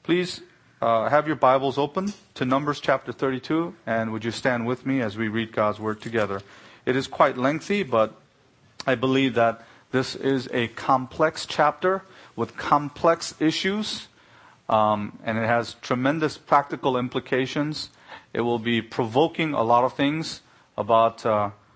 Please have your Bibles open to Numbers chapter 32, and would you stand with me as we read God's Word together. It is quite lengthy, but I believe that this is a complex chapter with complex issues, and it has tremendous practical implications. It will be provoking a lot of things about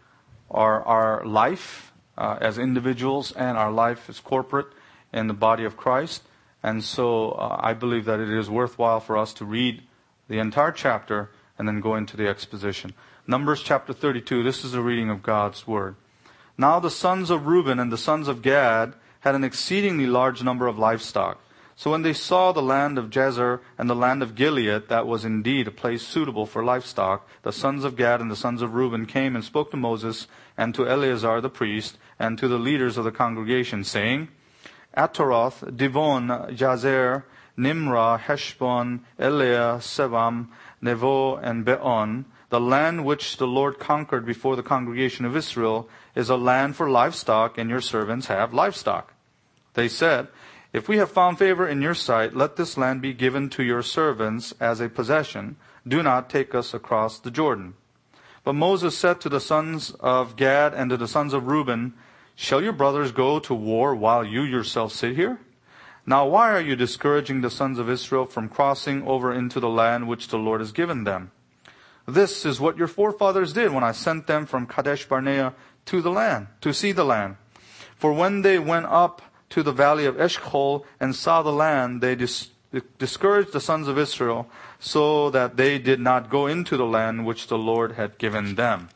our life as individuals and our life as corporate in the body of Christ. And so I believe that it is worthwhile for us to read the entire chapter and then go into the exposition. Numbers chapter 32, this is a reading of God's Word. Now the sons of Reuben and the sons of Gad had an exceedingly large number of livestock. So when they saw the land of Jazer and the land of Gilead, that was indeed a place suitable for livestock, the sons of Gad and the sons of Reuben came and spoke to Moses and to Eleazar the priest and to the leaders of the congregation, saying, Ataroth, Divon, Jazer, Nimrah, Heshbon, Eleah, Sebam, Nevo, and Beon, the land which the Lord conquered before the congregation of Israel, is a land for livestock, and your servants have livestock. They said, If we have found favor in your sight, let this land be given to your servants as a possession. Do not take us across the Jordan. But Moses said to the sons of Gad and to the sons of Reuben, Shall your brothers go to war while you yourself sit here? Now why are you discouraging the sons of Israel from crossing over into the land which the Lord has given them? This is what your forefathers did when I sent them from Kadesh Barnea to the land, to see the land. For when they went up to the valley of Eshcol and saw the land, they discouraged the sons of Israel so that they did not go into the land which the Lord had given them.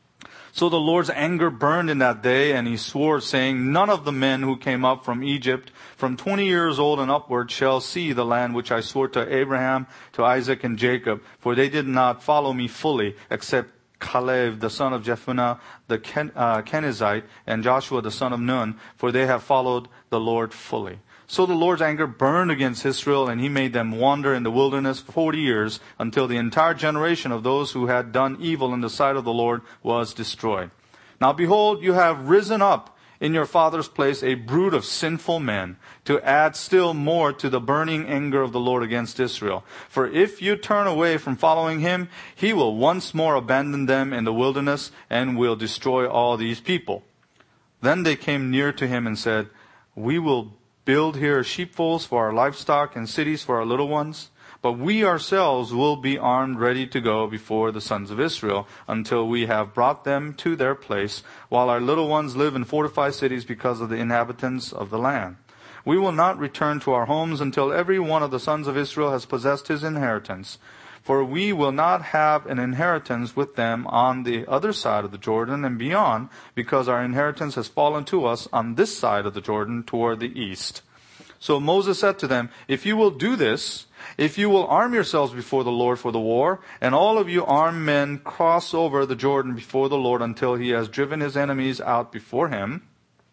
So the Lord's anger burned in that day, and he swore, saying, None of the men who came up from Egypt from 20 years old and upward shall see the land which I swore to Abraham, to Isaac, and Jacob, for they did not follow me fully, except Caleb the son of Jephunneh the Kenizzite, and Joshua the son of Nun, for they have followed the Lord fully. So the Lord's anger burned against Israel, and he made them wander in the wilderness 40 years, until the entire generation of those who had done evil in the sight of the Lord was destroyed. Now behold, you have risen up in your father's place a brood of sinful men, to add still more to the burning anger of the Lord against Israel. For if you turn away from following him, he will once more abandon them in the wilderness, and will destroy all these people. Then they came near to him and said, We will build here sheepfolds for our livestock and cities for our little ones. But we ourselves will be armed, ready to go before the sons of Israel, until we have brought them to their place, while our little ones live in fortified cities because of the inhabitants of the land. We will not return to our homes until every one of the sons of Israel has possessed his inheritance. For we will not have an inheritance with them on the other side of the Jordan and beyond, because our inheritance has fallen to us on this side of the Jordan toward the east. So Moses said to them, If you will do this, if you will arm yourselves before the Lord for the war, and all of you armed men cross over the Jordan before the Lord until he has driven his enemies out before him,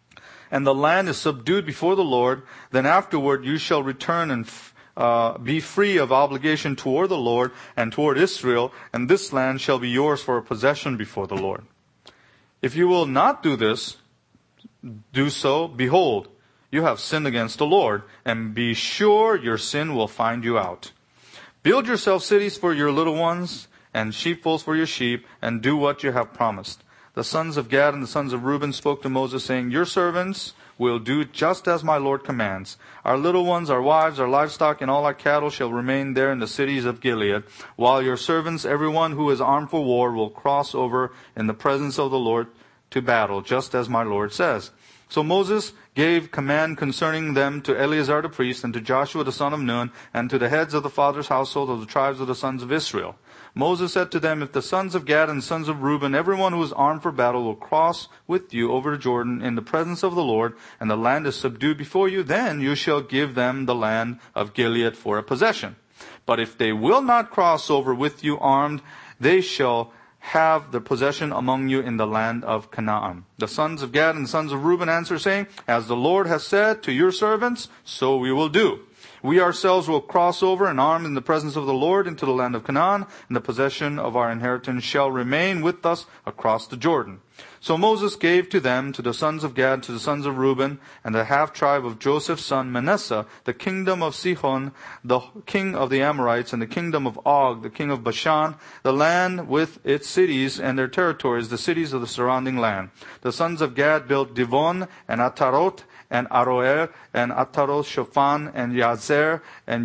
and the land is subdued before the Lord, then afterward you shall return and be free of obligation toward the Lord and toward Israel, and this land shall be yours for a possession before the Lord. If you will not do this, do so, behold, you have sinned against the Lord, and be sure your sin will find you out. Build yourself cities for your little ones, and sheepfolds for your sheep, and do what you have promised. The sons of Gad and the sons of Reuben spoke to Moses, saying, Your servants will do just as my Lord commands. Our little ones, our wives, our livestock, and all our cattle shall remain there in the cities of Gilead, while your servants, everyone who is armed for war, will cross over in the presence of the Lord to battle, just as my Lord says. So Moses gave command concerning them to Eleazar the priest, and to Joshua the son of Nun, and to the heads of the fathers' household of the tribes of the sons of Israel. Moses said to them, If the sons of Gad and sons of Reuben, everyone who is armed for battle, will cross with you over the Jordan in the presence of the Lord, and the land is subdued before you, then you shall give them the land of Gilead for a possession. But if they will not cross over with you armed, they shall have the possession among you in the land of Canaan. The sons of Gad and the sons of Reuben answered, saying, As the Lord has said to your servants, so we will do. We ourselves will cross over and armed in the presence of the Lord into the land of Canaan, and the possession of our inheritance shall remain with us across the Jordan. So Moses gave to them, to the sons of Gad, to the sons of Reuben, and the half-tribe of Joseph's son Manasseh, the kingdom of Sihon, the king of the Amorites, and the kingdom of Og, the king of Bashan, the land with its cities and their territories, the cities of the surrounding land. The sons of Gad built Divon, and Atarot, and Aroer, and Ataroth Shophan, and Yazer, and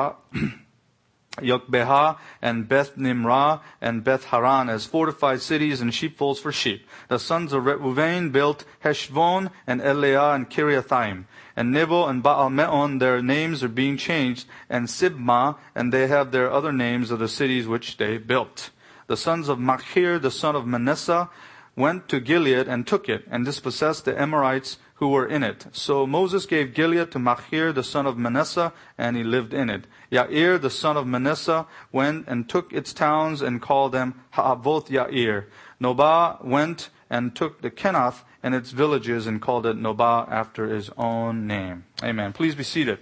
Yokbeha, and Beth Nimrah, and Beth Haran as fortified cities and sheepfolds for sheep. The sons of Reuven built Heshbon, and Eleah, and Kiriathaim. And Nebo and Baal-Meon, their names are being changed, and Sibmah, and they have their other names of the cities which they built. The sons of Machir, the son of Manasseh, went to Gilead and took it, and dispossessed the Amorites who were in it. So Moses gave Gilead to Machir, the son of Manasseh, and he lived in it. Yair, the son of Manasseh, went and took its towns and called them Ha'avoth Yair. Nobah went and took the Kenath and its villages and called it Nobah after his own name. Amen. Please be seated.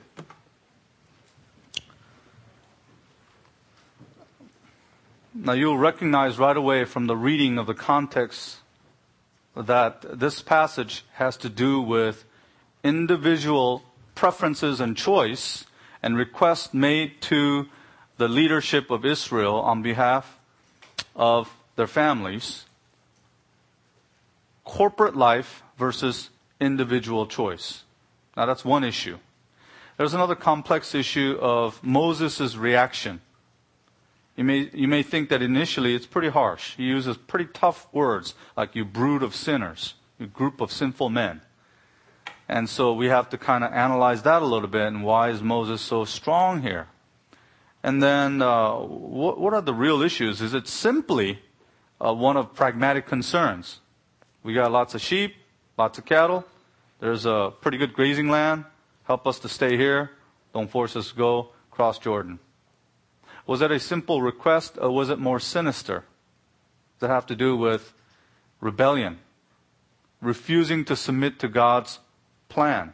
Now you'll recognize right away from the reading of the context that this passage has to do with individual preferences and choice and requests made to the leadership of Israel on behalf of their families. Corporate life versus individual choice. Now that's one issue. There's another complex issue of Moses' reaction. You may think that initially it's pretty harsh. He uses pretty tough words like you brood of sinners, you group of sinful men. And so we have to kind of analyze that a little bit, and why is Moses so strong here? And then what are the real issues? Is it simply one of pragmatic concerns? We got lots of sheep, lots of cattle. There's a pretty good grazing land. Help us to stay here. Don't force us to go cross Jordan. Was that a simple request, or was it more sinister? Does it have to do with rebellion? Refusing to submit to God's plan?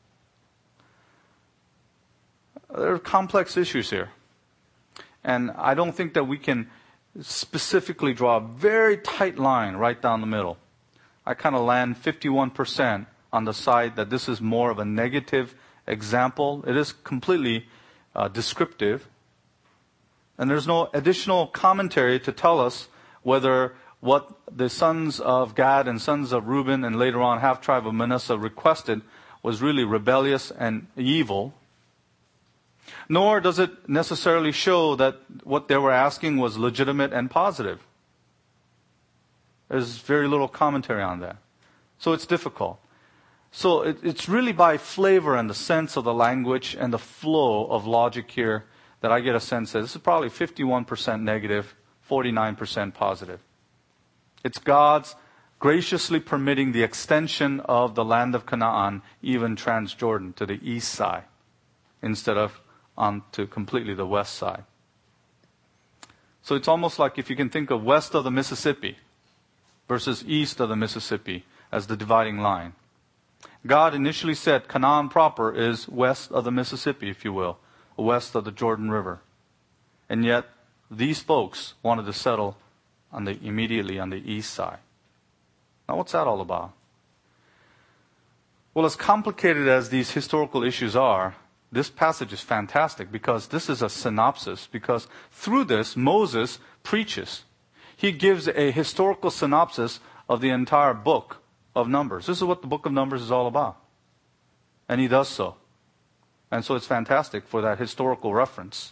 There are complex issues here. And I don't think that we can specifically draw a very tight line right down the middle. I kind of land 51% on the side that this is more of a negative example. It is completely descriptive. And there's no additional commentary to tell us whether what the sons of Gad and sons of Reuben and later on half-tribe of Manasseh requested was really rebellious and evil. Nor does it necessarily show that what they were asking was legitimate and positive. There's very little commentary on that. So it's difficult. So it's really by flavor and the sense of the language and the flow of logic here that I get a sense that this is probably 51% negative, 49% positive. It's God's graciously permitting the extension of the land of Canaan, even Transjordan, to the east side, instead of on to completely the west side. So it's almost like if you can think of west of the Mississippi versus east of the Mississippi as the dividing line. God initially said Canaan proper is west of the Mississippi, if you will, west of the Jordan River. And yet, these folks wanted to settle immediately on the east side. Now, what's that all about? Well, as complicated as these historical issues are, this passage is fantastic because this is a synopsis. Because through this, Moses preaches. He gives a historical synopsis of the entire book of Numbers. This is what the book of Numbers is all about. And he does so. And so it's fantastic for that historical reference.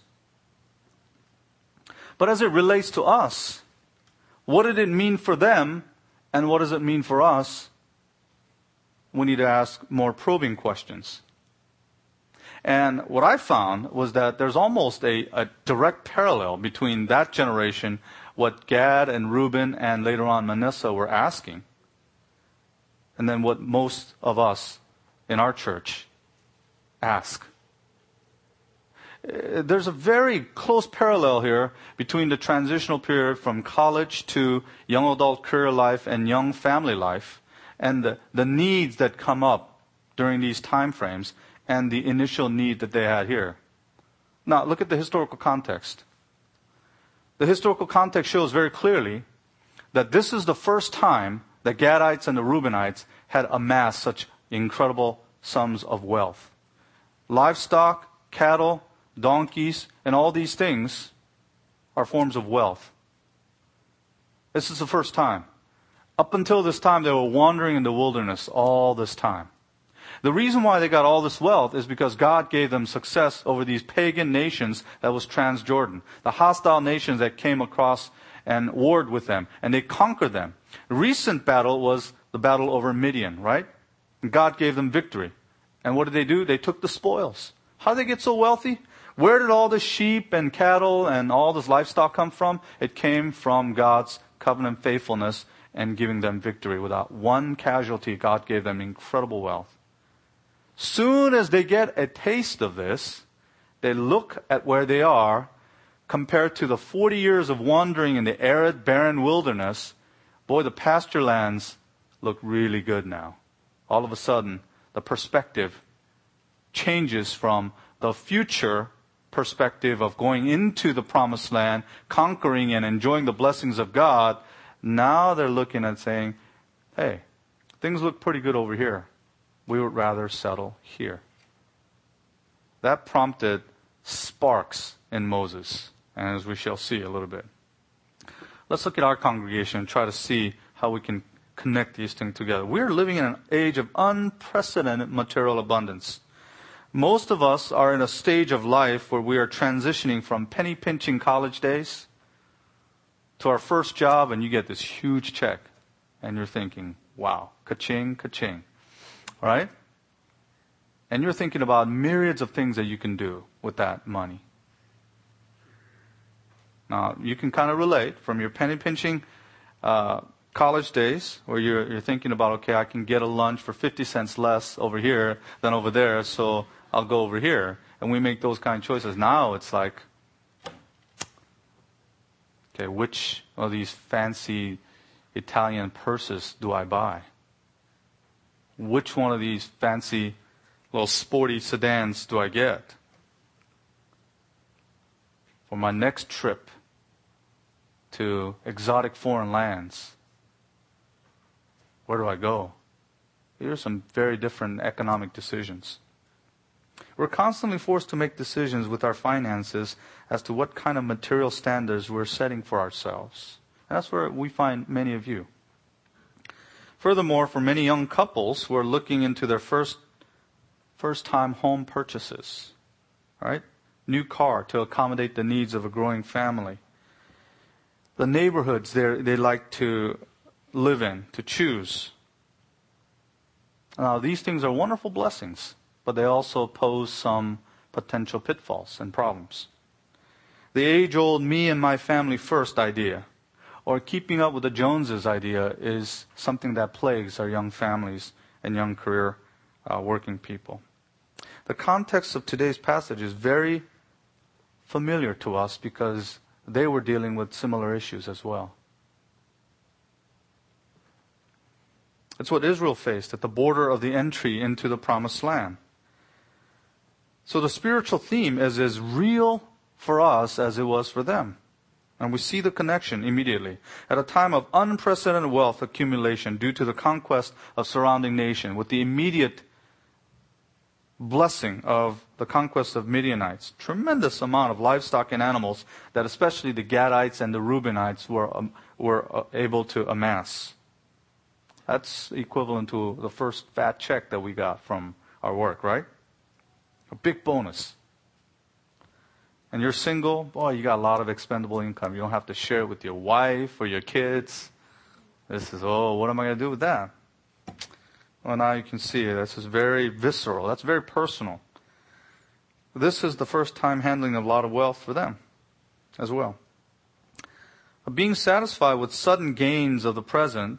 But as it relates to us, what did it mean for them and what does it mean for us? We need to ask more probing questions. And what I found was that there's almost a direct parallel between that generation, what Gad and Reuben and later on Manasseh were asking, and then what most of us in our church ask. There's a very close parallel here between the transitional period from college to young adult career life and young family life, and the needs that come up during these time frames, and the initial need that they had here. Now, look at the historical context. The historical context shows very clearly that this is the first time the Gadites and the Reubenites had amassed such incredible sums of wealth. Livestock, cattle, donkeys, and all these things are forms of wealth. This is the first time. Up until this time, they were wandering in the wilderness all this time. The reason why they got all this wealth is because God gave them success over these pagan nations that was Transjordan, the hostile nations that came across and warred with them, and they conquered them. The recent battle was the battle over Midian, right? And God gave them victory. And what did they do? They took the spoils. How did they get so wealthy? Where did all the sheep and cattle and all this livestock come from? It came from God's covenant faithfulness and giving them victory. Without one casualty, God gave them incredible wealth. Soon as they get a taste of this, they look at where they are compared to the 40 years of wandering in the arid, barren wilderness. Boy, the pasture lands look really good now. All of a sudden, the perspective changes from the future perspective of going into the promised land, conquering and enjoying the blessings of God. Now they're looking at saying, hey, things look pretty good over here. We would rather settle here. That prompted sparks in Moses, and as we shall see a little bit. Let's look at our congregation and try to see how we can connect these things together. We're living in an age of unprecedented material abundance. Most of us are in a stage of life where we are transitioning from penny pinching college days to our first job, and you get this huge check, and you're thinking, wow, ka-ching, ka-ching. Right? And you're thinking about myriads of things that you can do with that money. Now, you can kind of relate from your penny pinching college days where you're thinking about, okay, I can get a lunch for 50 cents less over here than over there, so I'll go over here. And we make those kind of choices. Now it's like, okay, which of these fancy Italian purses do I buy? Which one of these fancy little sporty sedans do I get for my next trip to exotic foreign lands? Where do I go? These are some very different economic decisions. We're constantly forced to make decisions with our finances as to what kind of material standards we're setting for ourselves. And that's where we find many of you. Furthermore, for many young couples who are looking into their first-time home purchases, right? New car to accommodate the needs of a growing family. The neighborhoods they like to live in, to choose. Now, these things are wonderful blessings, but they also pose some potential pitfalls and problems. The age-old me and my family first idea, or keeping up with the Joneses idea, is something that plagues our young families and young career working people. The context of today's passage is very familiar to us because they were dealing with similar issues as well. It's what Israel faced at the border of the entry into the promised land. So the spiritual theme is as real for us as it was for them. And we see the connection immediately. At a time of unprecedented wealth accumulation due to the conquest of surrounding nation, with the immediate blessing of the conquest of Midianites, tremendous amount of livestock and animals that especially the Gadites and the Reubenites were able to amass. That's equivalent to the first fat check that we got from our work, right? A big bonus. And you're single, boy, you got a lot of expendable income. You don't have to share it with your wife or your kids. This is, what am I going to do with that? Well, now you can see it. This is very visceral. That's very personal. This is the first time handling a lot of wealth for them as well. Being satisfied with sudden gains of the present,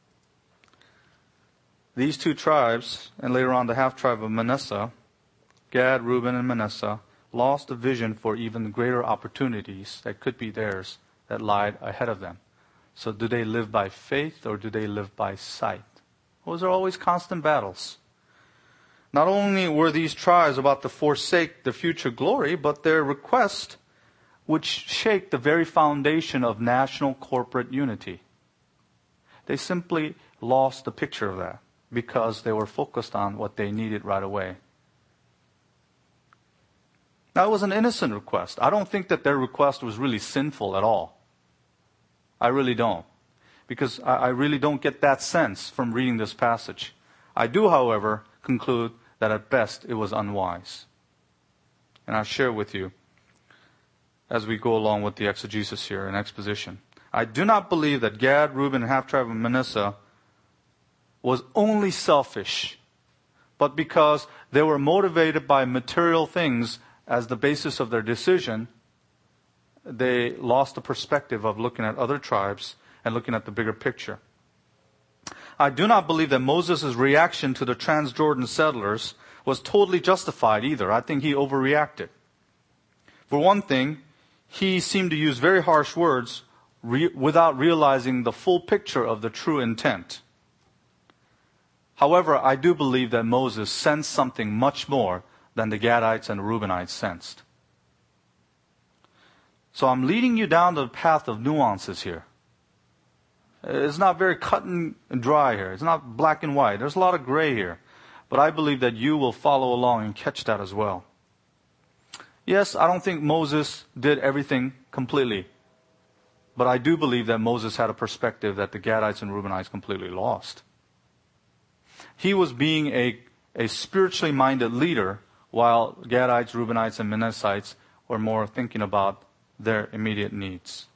these two tribes, and later on the half-tribe of Manasseh, Gad, Reuben, and Manasseh, lost the vision for even greater opportunities that could be theirs that lied ahead of them. So do they live by faith or do they live by sight? Those are always constant battles. Not only were these tribes about to forsake the future glory, but their request would shake the very foundation of national corporate unity. They simply lost the picture of that because they were focused on what they needed right away. Now, it was an innocent request. I don't think that their request was really sinful at all. I really don't. Because I really don't get that sense from reading this passage. I do, however, conclude that at best it was unwise. And I'll share with you as we go along with the exegesis here and exposition. I do not believe that Gad, Reuben, and half-tribe of Manasseh was only selfish, but because they were motivated by material things as the basis of their decision, they lost the perspective of looking at other tribes and looking at the bigger picture. I do not believe that Moses' reaction to the Transjordan settlers was totally justified either. I think he overreacted. For one thing, he seemed to use very harsh words without realizing the full picture of the true intent. However, I do believe that Moses sensed something much more than the Gadites and Reubenites sensed. So I'm leading you down the path of nuances here. It's not very cut and dry here. It's not black and white. There's a lot of gray here. But I believe that you will follow along and catch that as well. Yes, I don't think Moses did everything completely. But I do believe that Moses had a perspective that the Gadites and Reubenites completely lost. He was being a spiritually minded leader, while Gadites, Reubenites, and Manassites were more thinking about their immediate needs.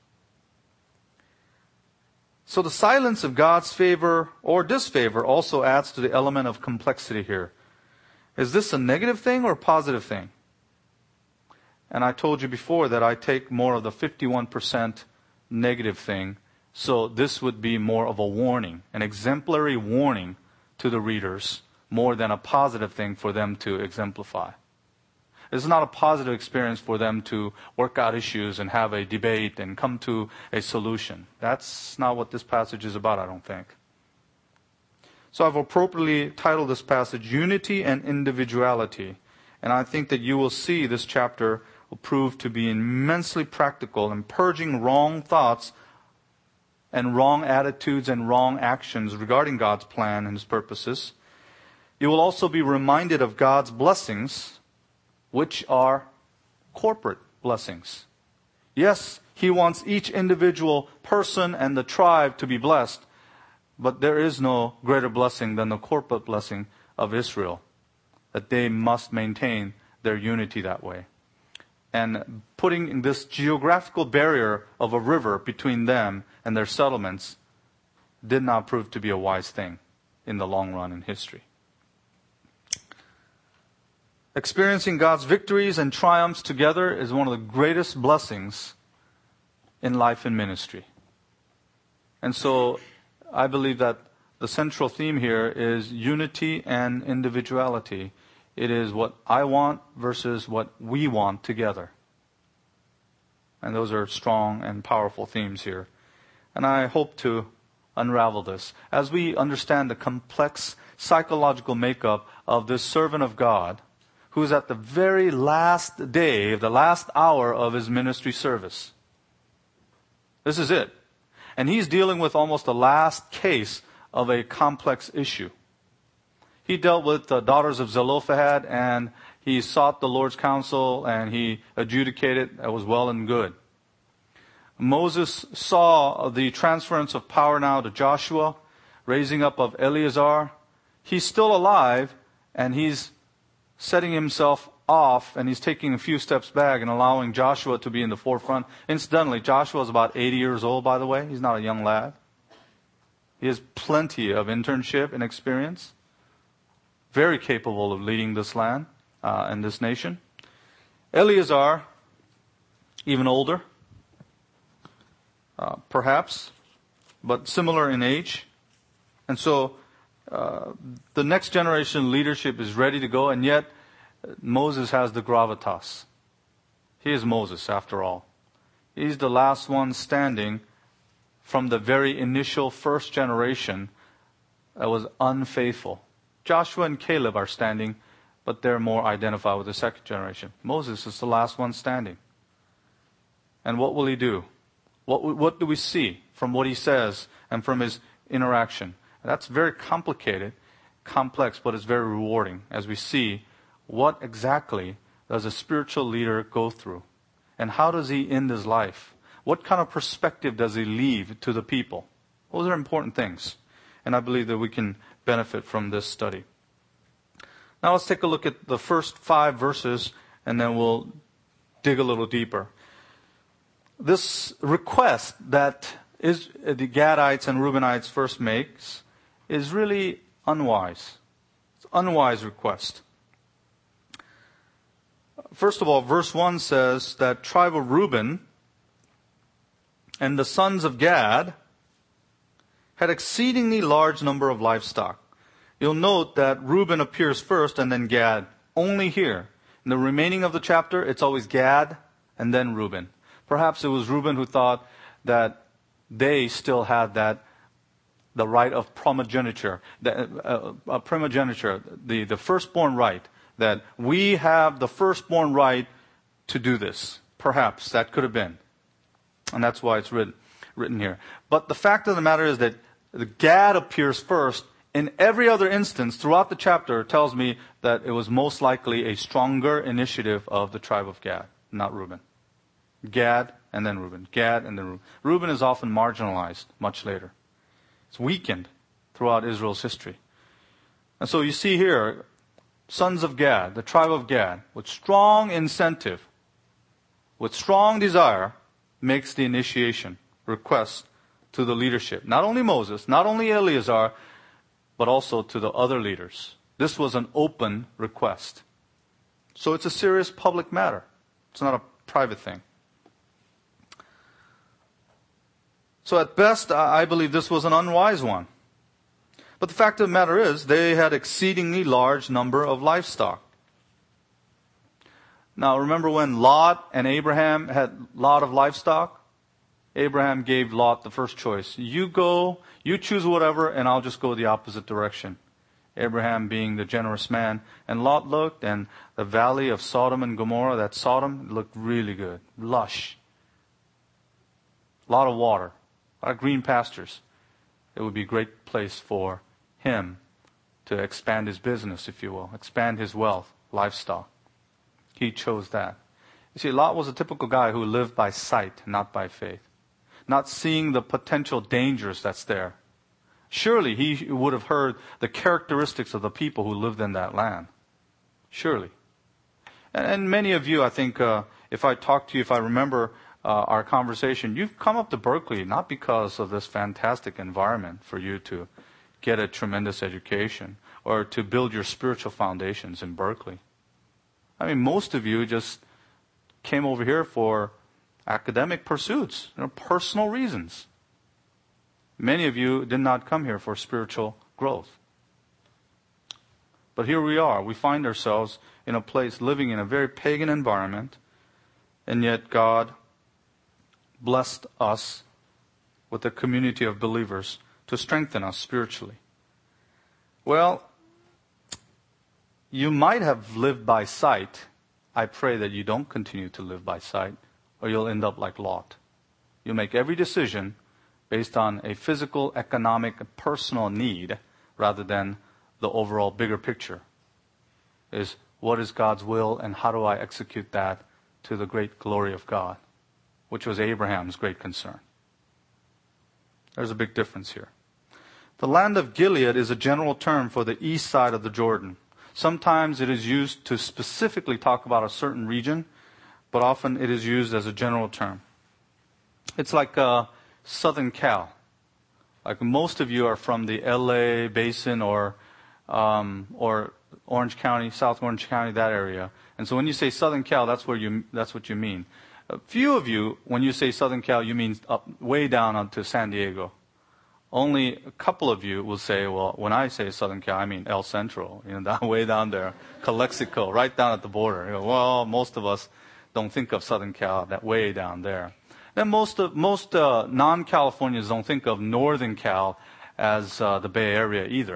So the silence of God's favor or disfavor also adds to the element of complexity here. Is this a negative thing or a positive thing? And I told you before that I take more of the 51% negative thing. So this would be more of a warning, an exemplary warning to the readers, more than a positive thing for them to exemplify. It's not a positive experience for them to work out issues and have a debate and come to a solution. That's not what this passage is about, I don't think. So I've appropriately titled this passage, Unity and Individuality. And I think that you will see this chapter will prove to be immensely practical in purging wrong thoughts and wrong attitudes and wrong actions regarding God's plan and His purposes. You will also be reminded of God's blessings, which are corporate blessings. Yes, He wants each individual person and the tribe to be blessed, but there is no greater blessing than the corporate blessing of Israel, that they must maintain their unity that way. And putting this geographical barrier of a river between them and their settlements did not prove to be a wise thing in the long run in history. Experiencing God's victories and triumphs together is one of the greatest blessings in life and ministry. And so I believe that the central theme here is unity and individuality. It is what I want versus what we want together. And those are strong and powerful themes here. And I hope to unravel this. As we understand the complex psychological makeup of this servant of God, who's at the very last day, the last hour of his ministry service. This is it. And he's dealing with almost the last case of a complex issue. He dealt with the daughters of Zelophehad, and he sought the Lord's counsel, and he adjudicated. That was well and good. Moses saw the transference of power now to Joshua, raising up of Eleazar. He's still alive, and he's setting himself off, and he's taking a few steps back and allowing Joshua to be in the forefront. Incidentally, Joshua is about 80 years old, by the way. He's not a young lad. He has plenty of internship and experience. Very capable of leading this land and this nation. Eleazar, even older, perhaps, but similar in age. And so the next generation leadership is ready to go, and yet Moses has the gravitas. He is Moses, after all. He's the last one standing from the very initial first generation that was unfaithful Joshua and Caleb are standing, but they're more identified with the second generation. Moses is the last one standing. And what will he do? What do we see from what he says and from his interaction? That's very complicated, complex, but it's very rewarding as we see what exactly does a spiritual leader go through, and how does he end his life? What kind of perspective does he leave to the people? Those are important things, and I believe that we can benefit from this study. Now let's take a look at the first 5 verses, and then we'll dig a little deeper. This request that the Gadites and Reubenites first makes is really unwise. It's an unwise request. First of all, verse 1 says that tribe of Reuben and the sons of Gad had exceedingly large number of livestock. You'll note that Reuben appears first and then Gad. Only here. In the remaining of the chapter, it's always Gad and then Reuben. Perhaps it was Reuben who thought that they still had the right of primogeniture, the firstborn right, that we have the firstborn right to do this. Perhaps that could have been. And that's why it's written here. But the fact of the matter is that the Gad appears first. In every other instance throughout the chapter, it tells me that it was most likely a stronger initiative of the tribe of Gad, not Reuben. Gad and then Reuben. Gad and then Reuben. Reuben is often marginalized much later. It's weakened throughout Israel's history. And so you see here, sons of Gad, the tribe of Gad, with strong incentive, with strong desire, makes the initiation request to the leadership. Not only Moses, not only Eleazar, but also to the other leaders. This was an open request. So it's a serious public matter. It's not a private thing. So at best, I believe this was an unwise one. But the fact of the matter is, they had exceedingly large number of livestock. Now remember when Lot and Abraham had a lot of livestock? Abraham gave Lot the first choice. You go, you choose whatever, and I'll just go the opposite direction. Abraham being the generous man. And Lot looked, and the valley of Sodom and Gomorrah, that Sodom, looked really good. Lush. A lot of water. A lot of green pastures. It would be a great place for him to expand his business, if you will. Expand his wealth, livestock. He chose that. You see, Lot was a typical guy who lived by sight, not by faith. Not seeing the potential dangers that's there. Surely he would have heard the characteristics of the people who lived in that land. Surely. And many of you, I think, if I talk to you, if I remember our conversation, you've come up to Berkeley not because of this fantastic environment for you to get a tremendous education or to build your spiritual foundations in Berkeley. I mean, most of you just came over here for academic pursuits, personal reasons. Many of you did not come here for spiritual growth. But here we are. We find ourselves in a place living in a very pagan environment, and yet God blessed us with a community of believers to strengthen us spiritually. Well, you might have lived by sight. I pray that you don't continue to live by sight, or you'll end up like Lot. You make every decision based on a physical, economic, personal need rather than the overall bigger picture. Is what is God's will and how do I execute that to the great glory of God, which was Abraham's great concern. There's a big difference here. The land of Gilead is a general term for the east side of the Jordan. Sometimes it is used to specifically talk about a certain region, but often it is used as a general term. It's like Southern Cal. Like most of you are from the LA basin or Orange County, South Orange County, that area. And so when you say Southern Cal, that's what you mean. A few of you, when you say Southern Cal, you mean up way down onto San Diego. Only a couple of you will say, well, when I say Southern Cal, I mean El Centro, down, way down there, Calexico, right down at the border. Well, most of us don't think of Southern Cal that way down there. Then most non-Californians don't think of Northern Cal as the Bay Area either.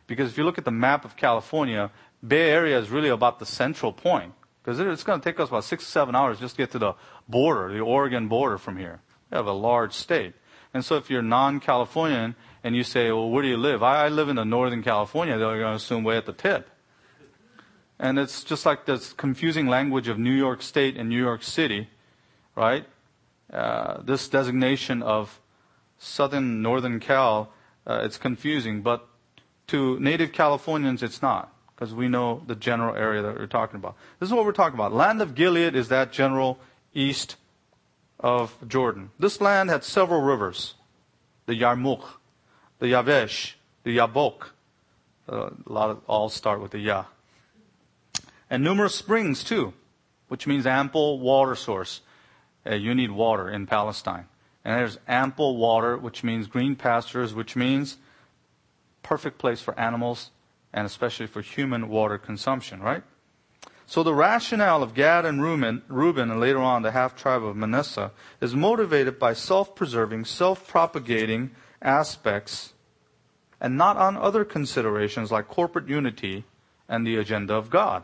Because if you look at the map of California, Bay Area is really about the central point. Because it's going to take us about 6 to 7 hours just to get to the border, the Oregon border from here. We have a large state. And so if you're non-Californian and you say, well, where do you live? I live in the Northern California. They're going to assume way at the tip. And it's just like this confusing language of New York State and New York City, right? This designation of Southern, Northern Cal, it's confusing. But to native Californians, it's not. Because we know the general area that we're talking about. This is what we're talking about. Land of Gilead is that general east of Jordan. This land had several rivers. The Yarmuk, the Yavesh, the Yabok. All start with the Ya. And numerous springs too, which means ample water source. You need water in Palestine. And there's ample water, which means green pastures, which means perfect place for animals and especially for human water consumption, right? So the rationale of Gad and Reuben, and later on the half-tribe of Manasseh, is motivated by self-preserving, self-propagating aspects and not on other considerations like corporate unity and the agenda of God.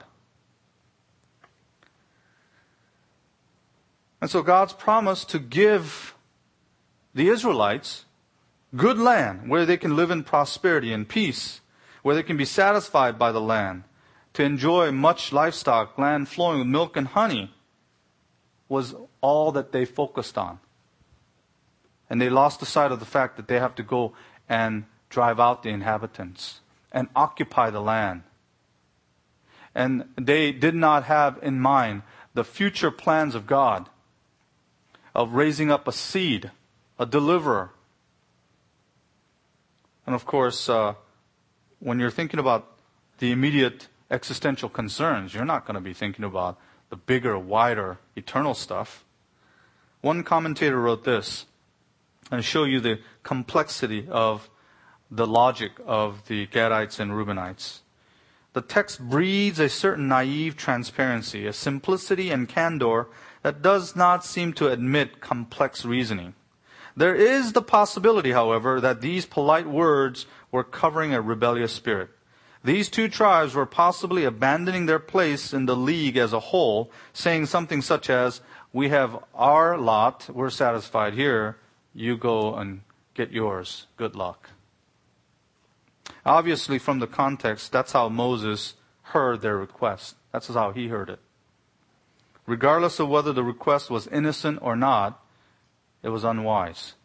And so God's promise to give the Israelites good land where they can live in prosperity and peace, where they can be satisfied by the land, to enjoy much livestock, land flowing with milk and honey, was all that they focused on. And they lost the sight of the fact that they have to go and drive out the inhabitants and occupy the land. And they did not have in mind the future plans of God of raising up a seed, a deliverer. And of course, when you're thinking about the immediate existential concerns, you're not going to be thinking about the bigger, wider, eternal stuff. One commentator wrote this, and show you the complexity of the logic of the Gadites and Reubenites. The text breeds a certain naive transparency, a simplicity and candor that does not seem to admit complex reasoning. There is the possibility, however, that these polite words were covering a rebellious spirit. These two tribes were possibly abandoning their place in the league as a whole, saying something such as, we have our lot, we're satisfied here, you go and get yours, good luck. Obviously, from the context, that's how Moses heard their request. That's how he heard it. Regardless of whether the request was innocent or not, it was unwise.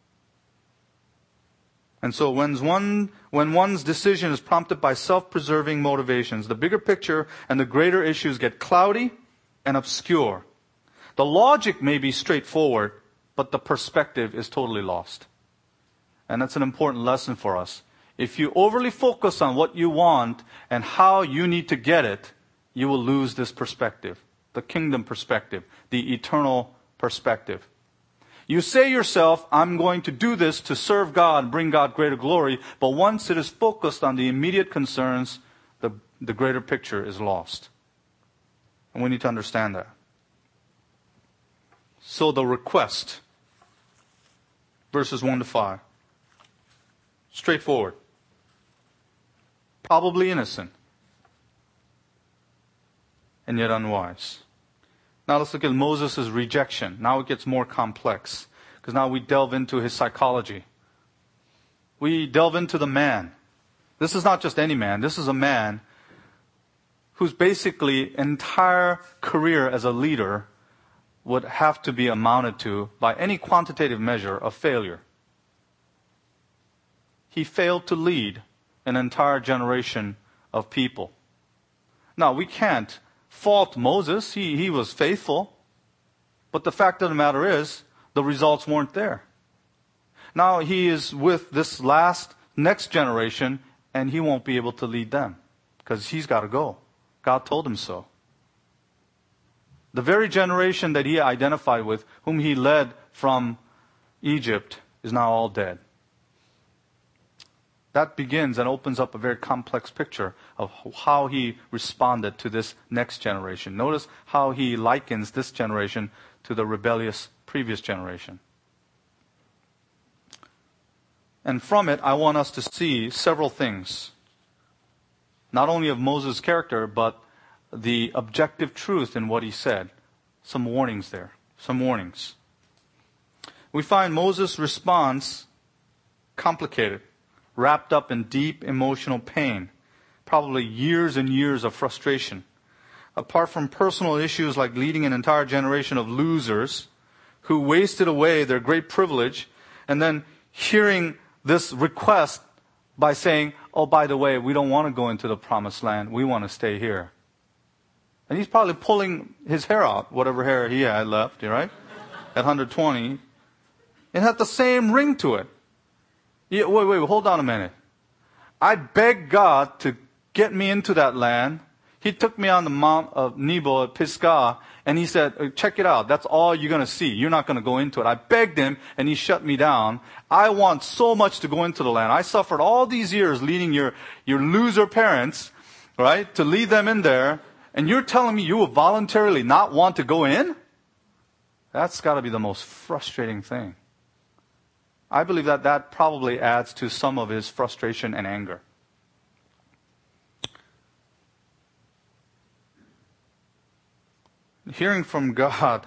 And so when one's decision is prompted by self-preserving motivations, the bigger picture and the greater issues get cloudy and obscure. The logic may be straightforward, but the perspective is totally lost. And that's an important lesson for us. If you overly focus on what you want and how you need to get it, you will lose this perspective, the kingdom perspective, the eternal perspective. You say yourself, I'm going to do this to serve God and bring God greater glory, but once it is focused on the immediate concerns, the greater picture is lost. And we need to understand that. So the request, verses 1 to 5. Straightforward. Probably innocent. And yet unwise. Now let's look at Moses' rejection. Now it gets more complex. Because now we delve into his psychology. We delve into the man. This is not just any man. This is a man whose basically entire career as a leader would have to be amounted to, by any quantitative measure, a failure. He failed to lead an entire generation of people. Now, we can't fault Moses. He was faithful. But the fact of the matter is, the results weren't there. Now he is with this next generation, and he won't be able to lead them. Because he's got to go. God told him so. The very generation that he identified with, whom he led from Egypt, is now all dead. That begins and opens up a very complex picture of how he responded to this next generation. Notice how he likens this generation to the rebellious previous generation. And from it, I want us to see several things. not only of Moses' character, but the objective truth in what he said. Some warnings there. Some warnings. We find Moses' response complicated, wrapped up in deep emotional pain, probably years and years of frustration. Apart from personal issues like leading an entire generation of losers who wasted away their great privilege, and then hearing this request by saying, oh, by the way, we don't want to go into the promised land. We want to stay here. And he's probably pulling his hair out, whatever hair he had left, right? At 120. It had the same ring to it. Yeah, wait, hold on a minute. I begged God to get me into that land. He took me on the Mount of Nebo at Pisgah, and he said, check it out. That's all you're going to see. You're not going to go into it. I begged him, and he shut me down. I want so much to go into the land. I suffered all these years leading your loser parents, right, to lead them in there, and you're telling me you will voluntarily not want to go in? That's got to be the most frustrating thing. I believe that probably adds to some of his frustration and anger. Hearing from God,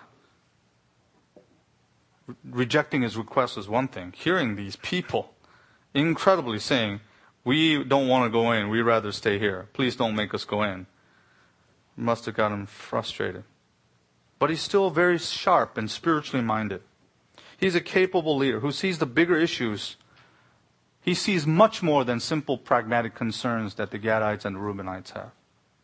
rejecting his request is one thing. Hearing these people incredibly saying, we don't want to go in, we'd rather stay here. Please don't make us go in. Must have got him frustrated. But he's still very sharp and spiritually minded. He's a capable leader who sees the bigger issues. He sees much more than simple pragmatic concerns that the Gadites and the Reubenites have.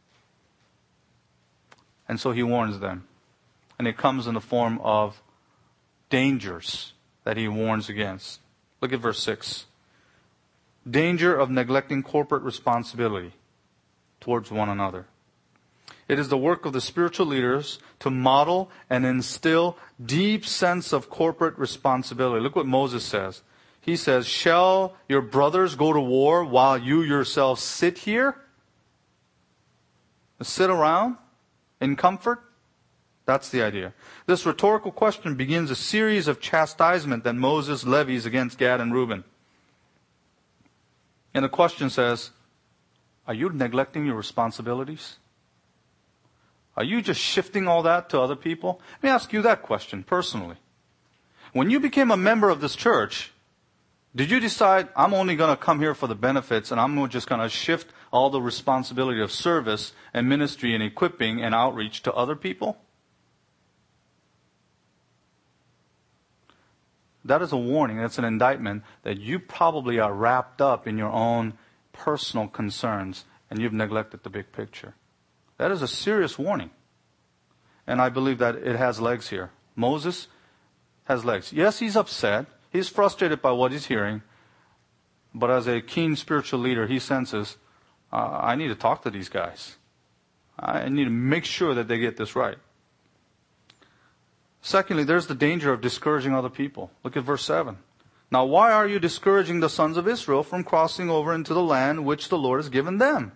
And so he warns them. And it comes in the form of dangers that he warns against. Look at verse 6. Danger of neglecting corporate responsibility towards one another. It is the work of the spiritual leaders to model and instill deep sense of corporate responsibility. Look what Moses says. He says, shall your brothers go to war while you yourselves sit here? Sit around in comfort? That's the idea. This rhetorical question begins a series of chastisement that Moses levies against Gad and Reuben. And the question says, are you neglecting your responsibilities? Are you just shifting all that to other people? Let me ask you that question personally. When you became a member of this church, did you decide, I'm only going to come here for the benefits and I'm just going to shift all the responsibility of service and ministry and equipping and outreach to other people? That is a warning. That's an indictment that you probably are wrapped up in your own personal concerns and you've neglected the big picture. That is a serious warning. And I believe that it has legs here. Moses has legs. Yes, he's upset. He's frustrated by what he's hearing. But as a keen spiritual leader, he senses, I need to talk to these guys. I need to make sure that they get this right. Secondly, there's the danger of discouraging other people. Look at verse 7. Now, why are you discouraging the sons of Israel from crossing over into the land which the Lord has given them?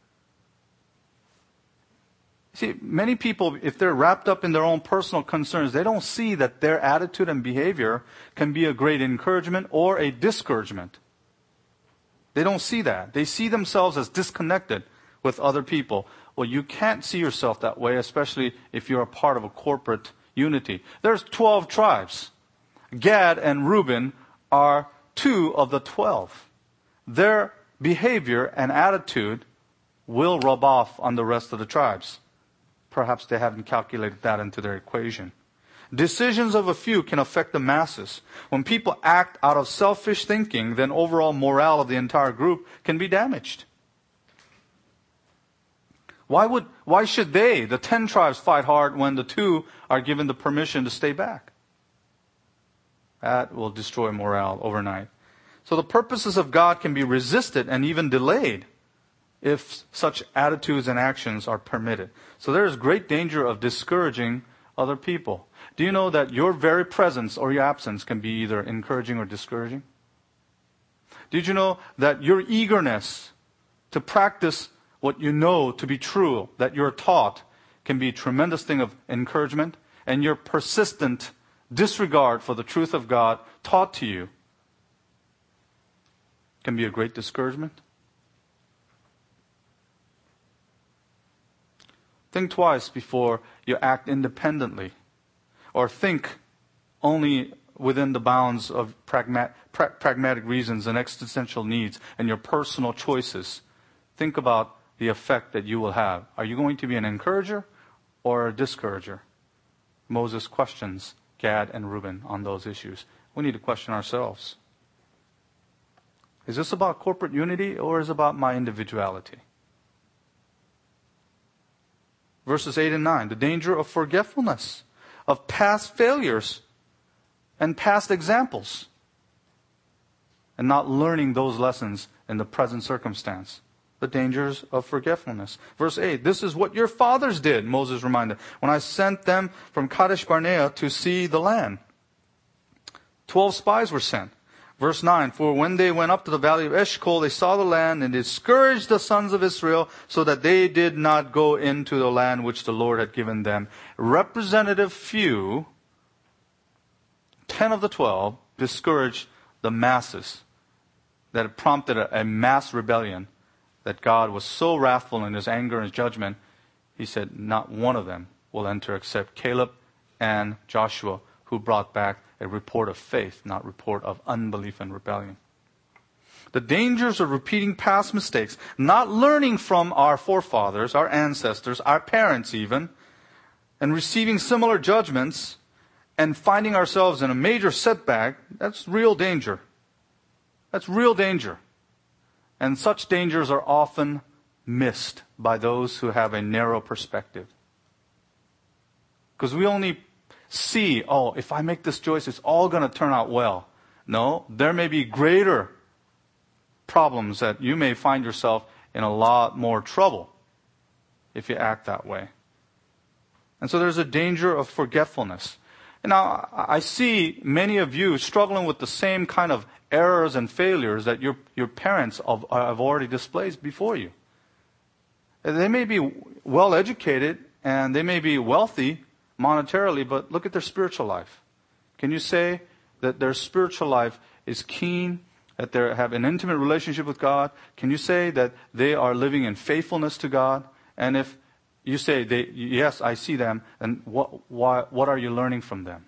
See, many people, if they're wrapped up in their own personal concerns, they don't see that their attitude and behavior can be a great encouragement or a discouragement. They don't see that. They see themselves as disconnected with other people. Well, you can't see yourself that way, especially if you're a part of a corporate unity. There's 12 tribes. Gad and Reuben are 2 of the 12. Their behavior and attitude will rub off on the rest of the tribes. Perhaps they haven't calculated that into their equation. Decisions of a few can affect the masses. When people act out of selfish thinking, then overall morale of the entire group can be damaged. Why should they, the 10 tribes, fight hard when the 2 are given the permission to stay back? That will destroy morale overnight. So the purposes of God can be resisted and even delayed if such attitudes and actions are permitted. So there is great danger of discouraging other people. Do you know that your very presence or your absence can be either encouraging or discouraging? Did you know that your eagerness to practice what you know to be true, that you're taught, can be a tremendous thing of encouragement, and your persistent disregard for the truth of God taught to you can be a great discouragement? Think twice before you act independently, or think only within the bounds of pragmatic reasons and existential needs and your personal choices. Think about the effect that you will have. Are you going to be an encourager or a discourager? Moses questions Gad and Reuben on those issues. We need to question ourselves. Is this about corporate unity or is it about my individuality? Verses 8 and 9, the danger of forgetfulness, of past failures and past examples, and not learning those lessons in the present circumstance. The dangers of forgetfulness. Verse 8, this is what your fathers did, Moses reminded, when I sent them from Kadesh Barnea to see the land. 12 spies were sent. Verse 9, for when they went up to the valley of Eshcol, they saw the land and discouraged the sons of Israel so that they did not go into the land which the Lord had given them. Representative few, 10 of the 12, discouraged the masses. That it prompted a mass rebellion, that God was so wrathful in His anger and His judgment, He said not one of them will enter except Caleb and Joshua, who brought back a report of faith, not report of unbelief and rebellion. The dangers of repeating past mistakes, not learning from our forefathers, our ancestors, our parents even, and receiving similar judgments and finding ourselves in a major setback, that's real danger. That's real danger. And such dangers are often missed by those who have a narrow perspective. Because we only see, if I make this choice, it's all going to turn out well. No, there may be greater problems that you may find yourself in a lot more trouble if you act that way. And so there's a danger of forgetfulness. And now, I see many of you struggling with the same kind of errors and failures that your parents have already displayed before you. They may be well educated and they may be wealthy monetarily, but look at their spiritual life. Can you say that their spiritual life is keen, that they have an intimate relationship with God? Can you say that they are living in faithfulness to God? And if you say, yes, I see them, and what are you learning from them?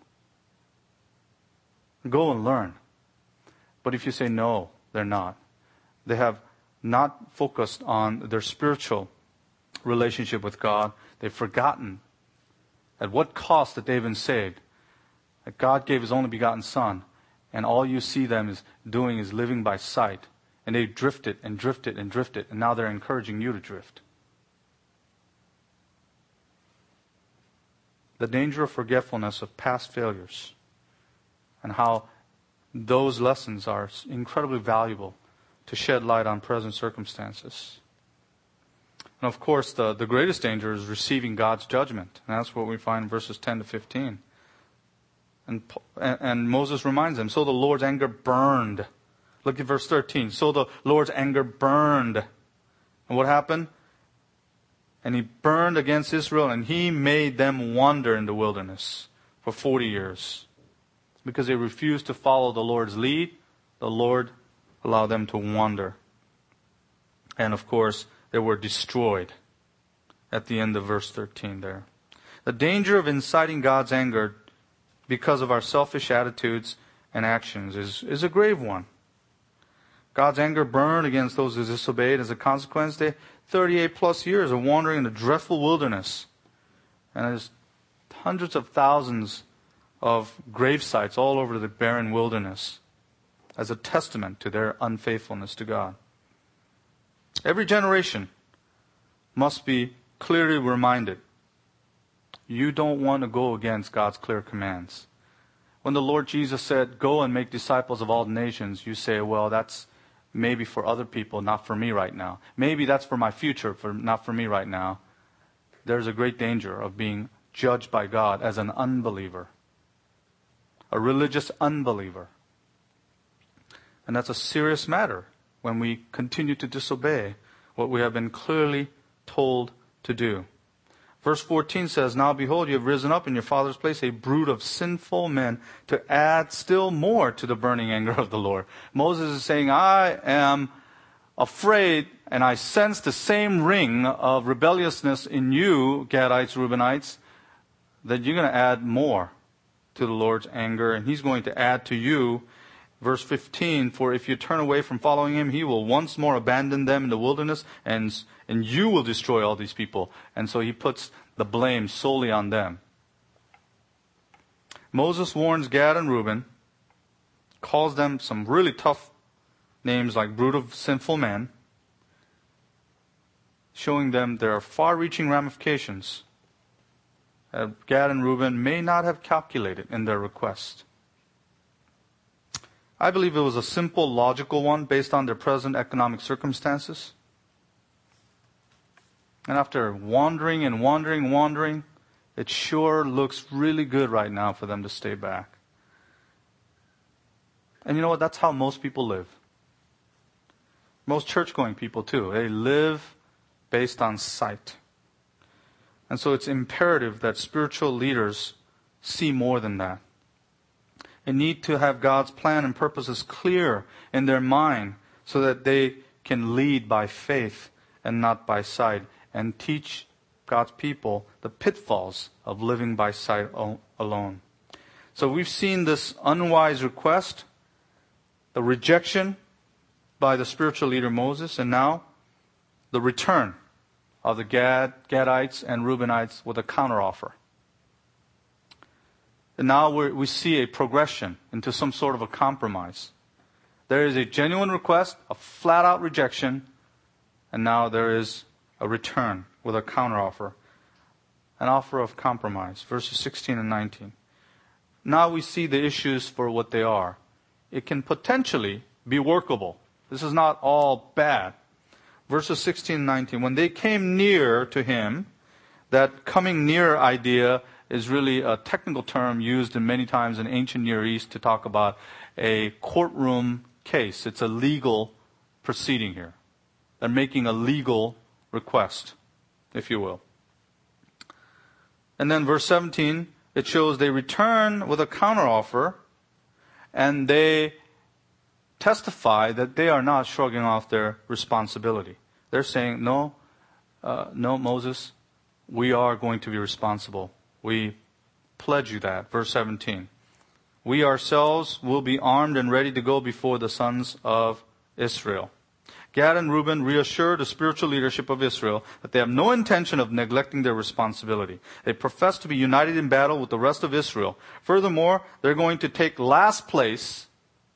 Go and learn. But if you say no, they're not. They have not focused on their spiritual relationship with God. They've forgotten at what cost that they've been saved. That God gave His only begotten Son, and all you see them doing is living by sight. And they've drifted and drifted and drifted, and now they're encouraging you to drift. The danger of forgetfulness of past failures, and how those lessons are incredibly valuable to shed light on present circumstances. And of course, the greatest danger is receiving God's judgment. And that's what we find in verses 10 to 15. And Moses reminds them, so the Lord's anger burned. Look at verse 13. So the Lord's anger burned. And what happened? And He burned against Israel, and He made them wander in the wilderness for 40 years. Because they refused to follow the Lord's lead, the Lord allowed them to wander. And of course, they were destroyed at the end of verse 13 there. The danger of inciting God's anger because of our selfish attitudes and actions is a grave one. God's anger burned against those who disobeyed. As a consequence, 38 plus years of wandering in the dreadful wilderness. And there's hundreds of thousands of grave sites all over the barren wilderness as a testament to their unfaithfulness to God. Every generation must be clearly reminded, you don't want to go against God's clear commands. When the Lord Jesus said, go and make disciples of all nations, you say, well, that's maybe for other people, not for me right now. Maybe that's for my future, not for me right now. There's a great danger of being judged by God as an unbeliever, a religious unbeliever. And that's a serious matter when we continue to disobey what we have been clearly told to do. Verse 14 says, now behold, you have risen up in your father's place a brood of sinful men to add still more to the burning anger of the Lord. Moses is saying, I am afraid, and I sense the same ring of rebelliousness in you, Gadites, Reubenites, that you're going to add more to the Lord's anger, and He's going to add to you. Verse 15, for if you turn away from following Him, He will once more abandon them in the wilderness, and you will destroy all these people. And so He puts the blame solely on them. Moses warns Gad and Reuben, calls them some really tough names like brood of sinful men, showing them there are far-reaching ramifications that Gad and Reuben may not have calculated in their request. I believe it was a simple, logical one based on their present economic circumstances. And after wandering, it sure looks really good right now for them to stay back. And you know what? That's how most people live. Most church-going people too. They live based on sight. And so it's imperative that spiritual leaders see more than that. They need to have God's plan and purposes clear in their mind so that they can lead by faith and not by sight, and teach God's people the pitfalls of living by sight alone. So we've seen this unwise request, the rejection by the spiritual leader Moses, and now the return of the Gadites and Reubenites with a counteroffer. And now we see a progression into some sort of a compromise. There is a genuine request, a flat-out rejection, and now there is a return with a counteroffer, an offer of compromise. Verses 16 and 19. Now we see the issues for what they are. It can potentially be workable. This is not all bad. Verses 16 and 19. When they came near to him, that coming near idea is really a technical term used in many times in ancient Near East to talk about a courtroom case. It's a legal proceeding here. They're making a legal request, if you will. And then verse 17, it shows they return with a counteroffer, and they testify that they are not shrugging off their responsibility. They're saying, no, Moses, we are going to be responsible. We pledge you that. Verse 17. We ourselves will be armed and ready to go before the sons of Israel. Gad and Reuben reassure the spiritual leadership of Israel that they have no intention of neglecting their responsibility. They profess to be united in battle with the rest of Israel. Furthermore, they're going to take last place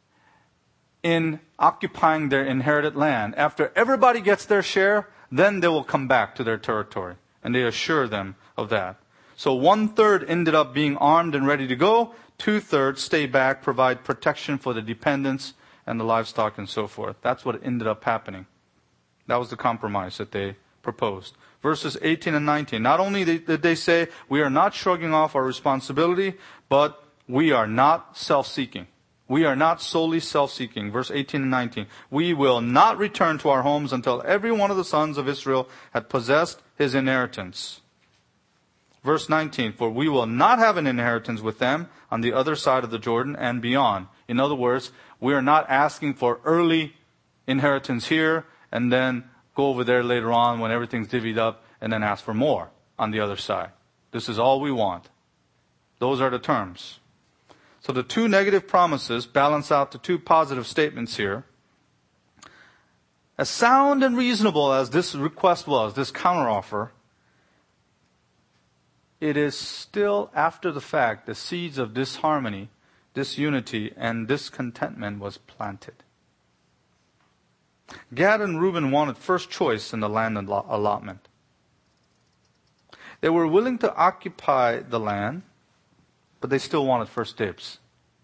in occupying their inherited land. After everybody gets their share, then they will come back to their territory. And they assure them of that. So 1/3 ended up being armed and ready to go. 2/3 stay back, provide protection for the dependents and the livestock and so forth. That's what ended up happening. That was the compromise that they proposed. Verses 18 and 19. Not only did they say, we are not shrugging off our responsibility, but we are not self-seeking. We are not solely self-seeking. Verse 18 and 19. We will not return to our homes until every one of the sons of Israel had possessed his inheritance. Verse 19, for we will not have an inheritance with them on the other side of the Jordan and beyond. In other words, we are not asking for early inheritance here and then go over there later on when everything's divvied up and then ask for more on the other side. This is all we want. Those are the terms. So the two negative promises balance out the two positive statements here. As sound and reasonable as this request was, this counteroffer, it is still after the fact the seeds of disharmony, disunity, and discontentment was planted. Gad and Reuben wanted first choice in the land allotment. They were willing to occupy the land, but they still wanted first dibs.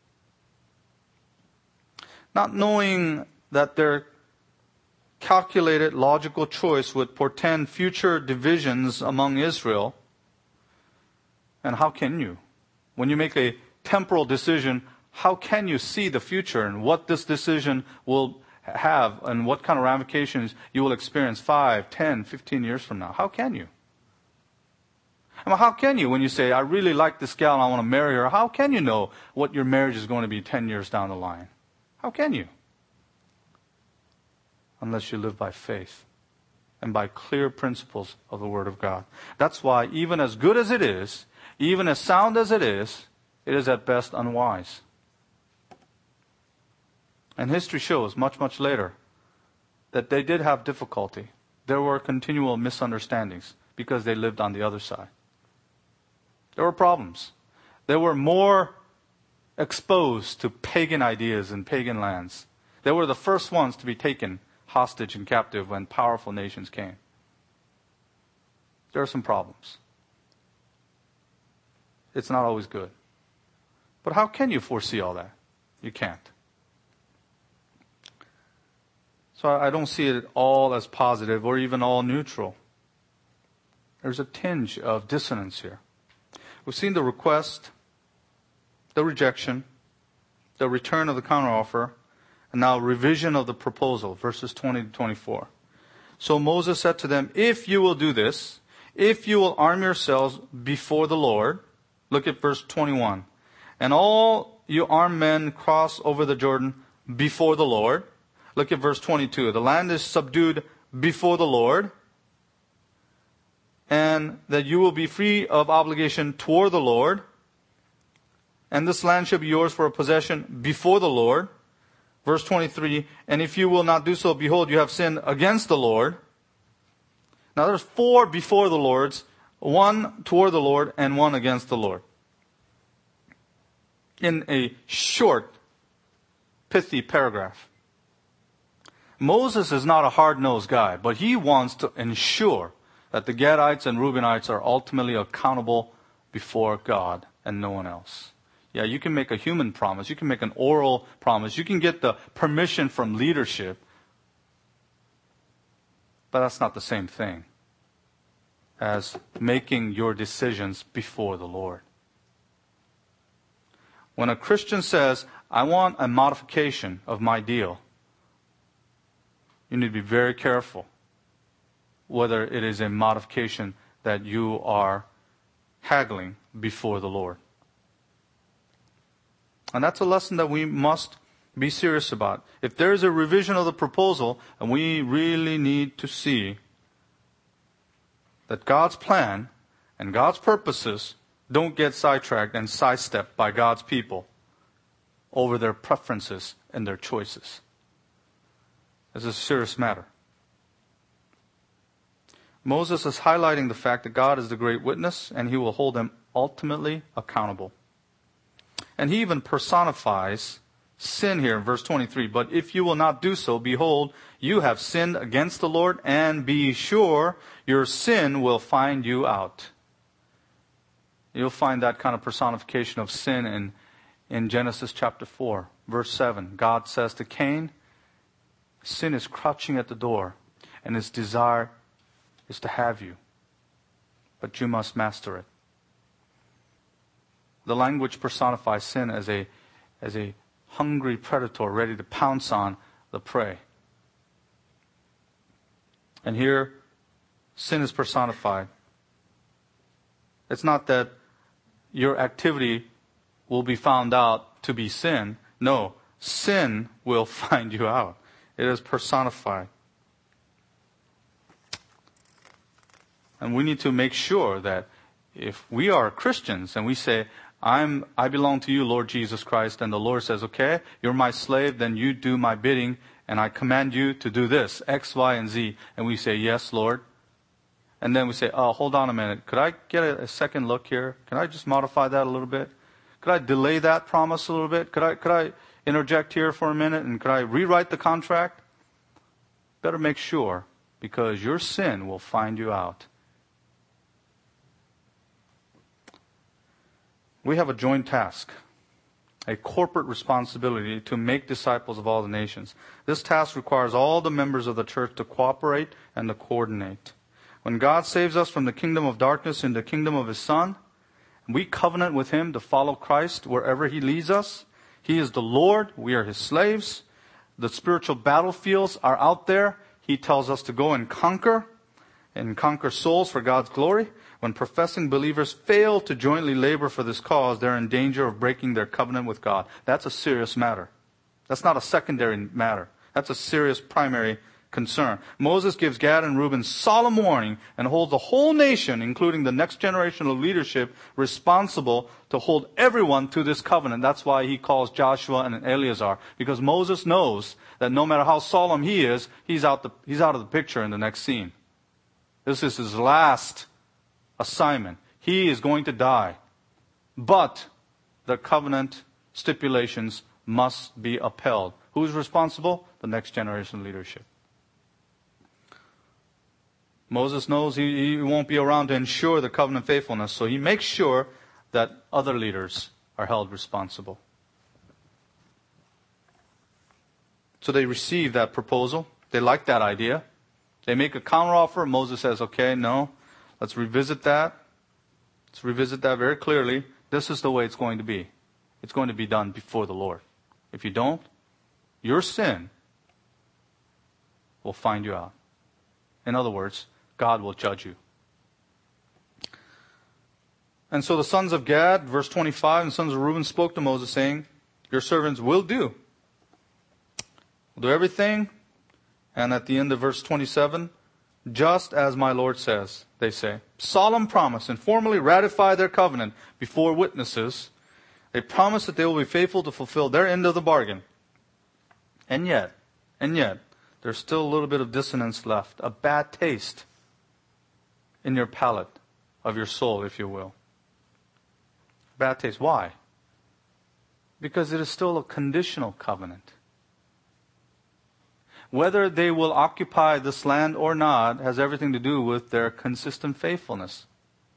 Not knowing that their calculated, logical choice would portend future divisions among Israel. And how can you? When you make a temporal decision, how can you see the future and what this decision will have and what kind of ramifications you will experience 5, 10, 15 years from now? How can you? I mean, how can you when you say, I really like this gal and I want to marry her? How can you know what your marriage is going to be 10 years down the line? How can you? unless you live by faith and by clear principles of the Word of God. That's why even as good as it is, even as sound as it is at best unwise. And history shows much, much later that they did have difficulty. There were continual misunderstandings because they lived on the other side. There were problems. They were more exposed to pagan ideas in pagan lands. They were the first ones to be taken hostage and captive when powerful nations came. There are some problems. It's not always good. But how can you foresee all that? You can't. So I don't see it all as positive or even all neutral. There's a tinge of dissonance here. We've seen the request, the rejection, the return of the counteroffer, and now revision of the proposal, verses 20 to 24. So Moses said to them, if you will do this, if you will arm yourselves before the Lord, look at verse 21, and all you armed men cross over the Jordan before the Lord. Look at verse 22. The land is subdued before the Lord, and that you will be free of obligation toward the Lord, and this land shall be yours for a possession before the Lord. Verse 23, and if you will not do so, behold, you have sinned against the Lord. Now there's 4 before the Lord's, 1 toward the Lord, and 1 against the Lord. In a short, pithy paragraph. Moses is not a hard-nosed guy, but he wants to ensure that the Gadites and Reubenites are ultimately accountable before God and no one else. Yeah, you can make a human promise. You can make an oral promise. You can get the permission from leadership. But that's not the same thing as making your decisions before the Lord. When a Christian says, I want a modification of my deal, you need to be very careful whether it is a modification that you are haggling before the Lord. And that's a lesson that we must be serious about. If there is a revision of the proposal, and we really need to see that God's plan and God's purposes don't get sidetracked and sidestepped by God's people over their preferences and their choices. This is a serious matter. Moses is highlighting the fact that God is the great witness and he will hold them ultimately accountable. And he even personifies sin here in verse 23. But if you will not do so, behold, you have sinned against the Lord, and be sure your sin will find you out. You'll find that kind of personification of sin in Genesis chapter 4, verse 7. God says to Cain, sin is crouching at the door, and its desire is to have you. But you must master it. The language personifies sin as a hungry predator ready to pounce on the prey. And here, sin is personified. It's not that your activity will be found out to be sin. No, sin will find you out. It is personified. And we need to make sure that if we are Christians and we say, I belong to you, Lord Jesus Christ, and the Lord says, okay, you're my slave, then you do my bidding, and I command you to do this, X, Y, and Z. And we say, yes, Lord. And then we say, oh, hold on a minute. Could I get a second look here? Can I just modify that a little bit? Could I delay that promise a little bit? Could I interject here for a minute? And could I rewrite the contract? Better make sure, because your sin will find you out. We have a joint task, a corporate responsibility to make disciples of all the nations. This task requires all the members of the church to cooperate and to coordinate. When God saves us from the kingdom of darkness into the kingdom of His Son, we covenant with Him to follow Christ wherever He leads us. He is the Lord. We are His slaves. The spiritual battlefields are out there. He tells us to go and conquer souls for God's glory. When professing believers fail to jointly labor for this cause, they're in danger of breaking their covenant with God. That's a serious matter. That's not a secondary matter. That's a serious primary concern. Moses gives Gad and Reuben solemn warning and holds the whole nation, including the next generation of leadership, responsible to hold everyone to this covenant. That's why he calls Joshua and Eleazar, because Moses knows that no matter how solemn he is, he's out of the picture in the next scene. This is his last assignment. He is going to die. But the covenant stipulations must be upheld. Who's responsible? The next generation leadership. Moses knows he won't be around to ensure the covenant faithfulness, so he makes sure that other leaders are held responsible. So they receive that proposal. They like that idea. They make a counteroffer. Moses says, okay, no, let's revisit that. Let's revisit that very clearly. This is the way it's going to be. It's going to be done before the Lord. If you don't, your sin will find you out. In other words, God will judge you. And so the sons of Gad, verse 25, and the sons of Reuben spoke to Moses, saying, your servants will do. We'll do everything. And at the end of verse 27, just as my Lord says, they say, solemn promise, and formally ratify their covenant before witnesses. They promise that they will be faithful to fulfill their end of the bargain. And yet, there's still a little bit of dissonance left, a bad taste in your palate of your soul, if you will. Bad taste. Why? Because it is still a conditional covenant. Whether they will occupy this land or not has everything to do with their consistent faithfulness.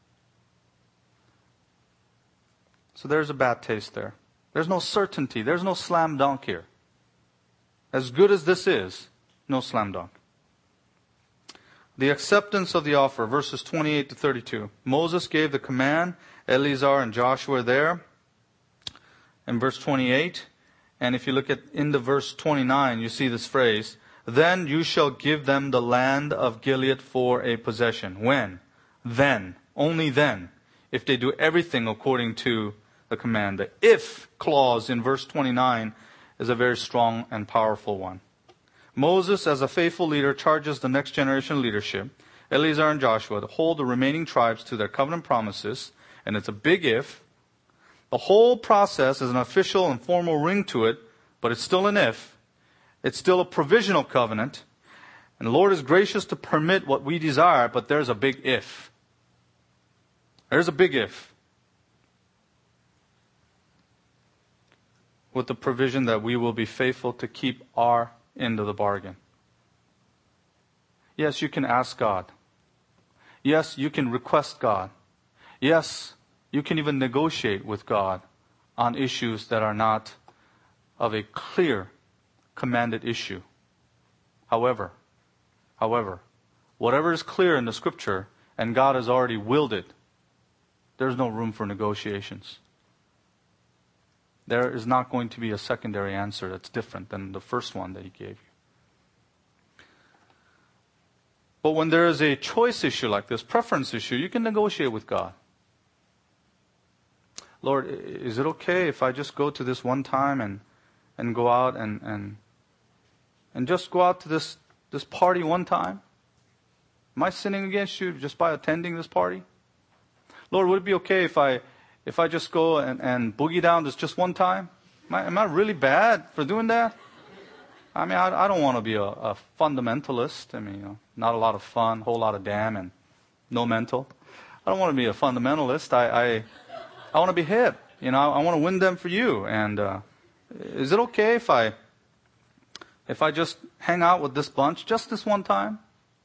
So there's a bad taste there. There's no certainty. There's no slam dunk here. As good as this is, no slam dunk. The acceptance of the offer, verses 28 to 32. Moses gave the command, Eleazar and Joshua there. In verse 28, and if you look at into verse 29, you see this phrase, then you shall give them the land of Gilead for a possession. When? Then. Only then. If they do everything according to the command. The if clause in verse 29 is a very strong and powerful one. Moses, as a faithful leader, charges the next generation leadership, Eleazar and Joshua, to hold the remaining tribes to their covenant promises. And it's a big if. The whole process is an official and formal ring to it, but it's still an if. It's still a provisional covenant. And the Lord is gracious to permit what we desire, but there's a big if. There's a big if. With the provision that we will be faithful to keep our end of the bargain. Yes, you can ask God. Yes, you can request God. Yes, you can even negotiate with God on issues that are not of a clear commanded issue. However, whatever is clear in the scripture and God has already willed it, there's no room for negotiations. There is not going to be a secondary answer that's different than the first one that He gave you. But when there is a choice issue like this, preference issue, you can negotiate with God. Lord, is it okay if I just go to this one time and go out and just go out to this party one time? Am I sinning against you just by attending this party? Lord, would it be okay if I just go and boogie down this just one time? Am I really bad for doing that? I mean, I don't want to be a fundamentalist. I mean, not a lot of fun, whole lot of damn, and no mental. I don't want to be a fundamentalist. I want to be hip. I want to win them for you. And is it okay if I just hang out with this bunch just this one time?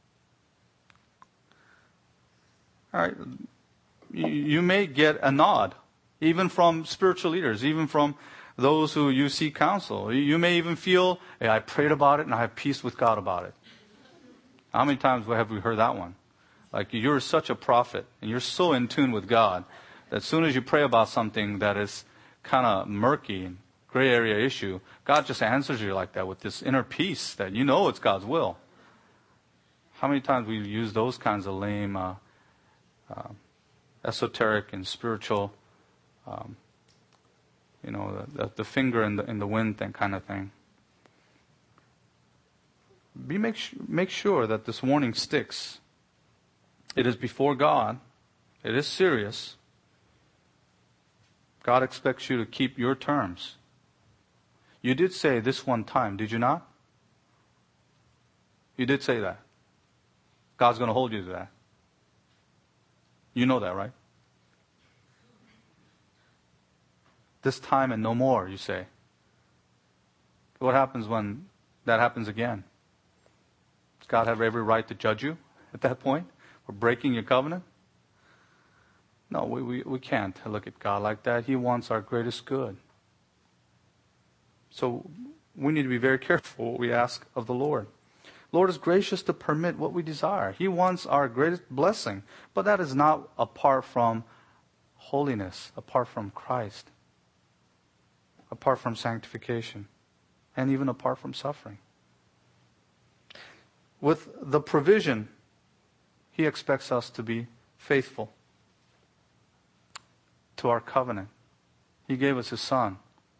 All right. You may get a nod, even from spiritual leaders, even from those who you seek counsel. You may even feel, hey, I prayed about it and I have peace with God about it. How many times have we heard that one? Like, you're such a prophet and you're so in tune with God that as soon as you pray about something that is kind of murky and gray area issue, God just answers you like that with this inner peace that you know it's God's will. How many times we use those kinds of lame, esoteric and spiritual, the finger in the wind thing kind of thing. make sure that this warning sticks. It is before God. It is serious. God expects you to keep your terms. You did say this one time, did you not? You did say that. God's going to hold you to that. You know that, right? This time and no more, you say. What happens when that happens again? Does God have every right to judge you at that point for breaking your covenant? No, we can't look at God like that. He wants our greatest good. So we need to be very careful what we ask of the Lord. Lord is gracious to permit what we desire. He wants our greatest blessing. But that is not apart from holiness, apart from Christ, apart from sanctification, and even apart from suffering. With the provision, He expects us to be faithful to our covenant. He gave us His Son.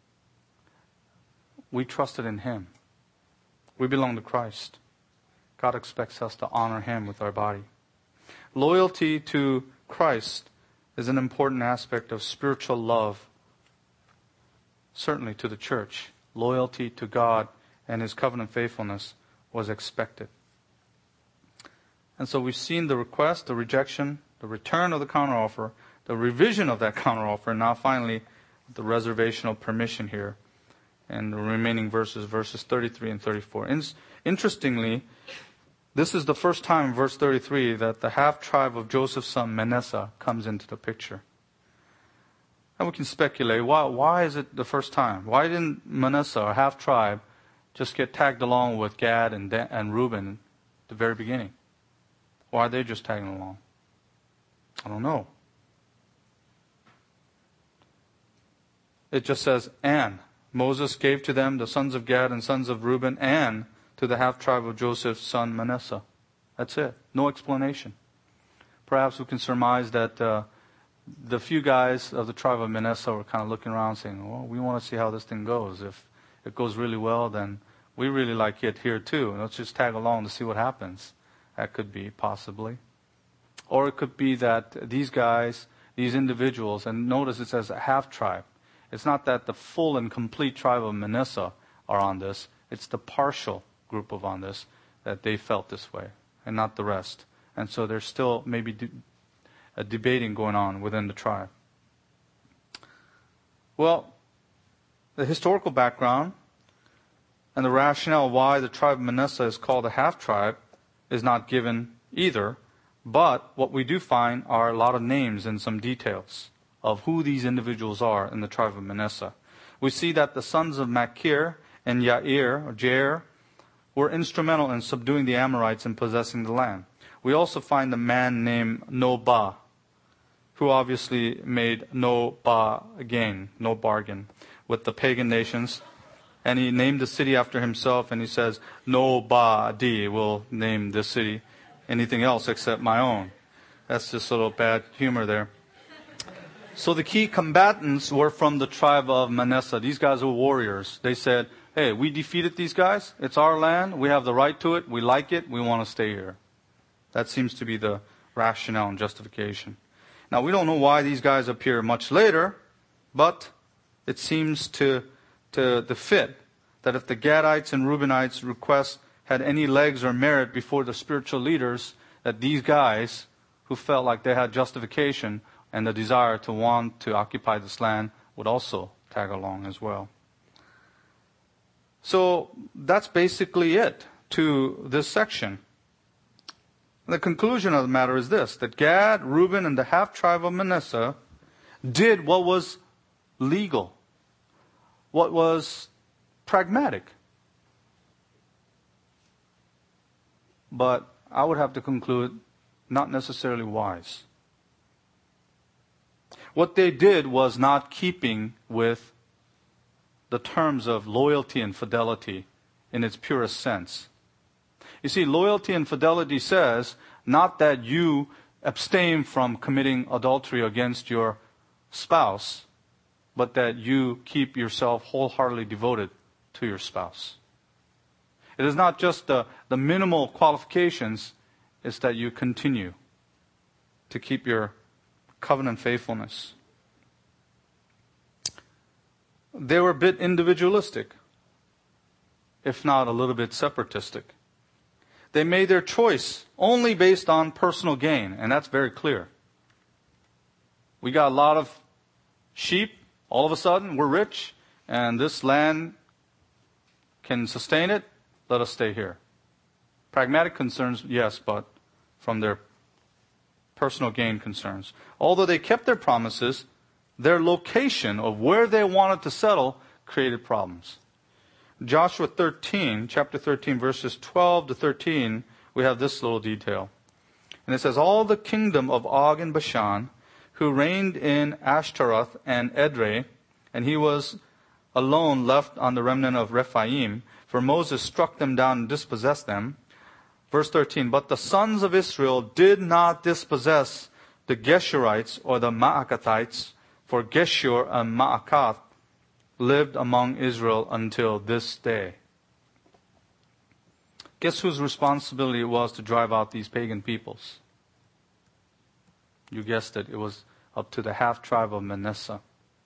We trusted in Him. We belong to Christ. God expects us to honor Him with our body. Loyalty to Christ is an important aspect of spiritual love, certainly to the church. Loyalty to God and His covenant faithfulness was expected. And so we've seen the request, the rejection, the return of the counteroffer, the revision of that counteroffer, and now finally the reservation of permission here. And the remaining verses 33 and 34. Interestingly, this is the first time in verse 33 that the half-tribe of Joseph's son Manasseh comes into the picture. And we can speculate, why is it the first time? Why didn't Manasseh, or half-tribe, just get tagged along with Gad and Reuben at the very beginning? Why are they just tagging along? I don't know. It just says, and Moses gave to them the sons of Gad and sons of Reuben, and to the half-tribe of Joseph's son Manasseh. That's it. No explanation. Perhaps we can surmise that the few guys of the tribe of Manasseh were kind of looking around saying, well, we want to see how this thing goes. If it goes really well, then we really like it here too. Let's just tag along to see what happens. That could be, possibly. Or it could be that these guys, these individuals, and notice it says a half-tribe. It's not that the full and complete tribe of Manasseh are on this. It's the partial group of on this that they felt this way, and not the rest. And so there's still maybe a debating going on within the tribe. Well, the historical background and the rationale why the tribe of Manasseh is called a half-tribe is not given either. But what we do find are a lot of names and some details of who these individuals are in the tribe of Manasseh. We see that the sons of Machir and Jair were instrumental in subduing the Amorites and possessing the land. We also find a man named Nobah, who obviously made no bargain with the pagan nations. And he named the city after himself, and he says, nobody will name this city anything else except my own. That's just a little bad humor there. So the key combatants were from the tribe of Manasseh. These guys were warriors. They said, hey, we defeated these guys. It's our land. We have the right to it. We like it. We want to stay here. That seems to be the rationale and justification. Now, we don't know why these guys appear much later, but it seems to fit that if the Gadites and Reubenites' requests had any legs or merit before the spiritual leaders, that these guys who felt like they had justification and the desire to want to occupy this land would also tag along as well. So that's basically it to this section. The conclusion of the matter is this, that Gad, Reuben, and the half-tribe of Manasseh did what was legal, what was pragmatic. But I would have to conclude, not necessarily wise. What they did was not keeping with the terms of loyalty and fidelity in its purest sense. You see, loyalty and fidelity says not that you abstain from committing adultery against your spouse, but that you keep yourself wholeheartedly devoted to your spouse. It is not just the minimal qualifications, it's that you continue to keep your covenant faithfulness. They were a bit individualistic, if not a little bit separatistic. They made their choice only based on personal gain, and that's very clear. We got a lot of sheep, all of a sudden we're rich, and this land can sustain it, let us stay here. Pragmatic concerns, yes, but from their personal gain concerns. Although they kept their promises, their location of where they wanted to settle created problems. Joshua 13, chapter 13, verses 12 to 13, we have this little detail. And it says, all the kingdom of Og and Bashan, who reigned in Ashtaroth and Edrei, and he was alone left on the remnant of Rephaim, for Moses struck them down and dispossessed them. Verse 13, but the sons of Israel did not dispossess the Geshurites or the Maacathites, for Geshur and Maacath lived among Israel until this day. Guess whose responsibility it was to drive out these pagan peoples? You guessed it. It was up to the half tribe of Manasseh.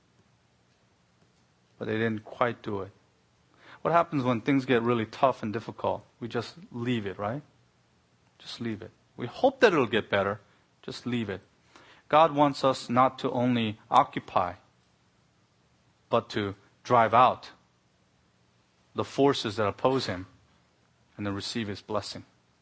But they didn't quite do it. What happens when things get really tough and difficult? We just leave it, right? Just leave it. We hope that it'll get better. Just leave it. God wants us not to only occupy, but to drive out the forces that oppose Him and then receive His blessing.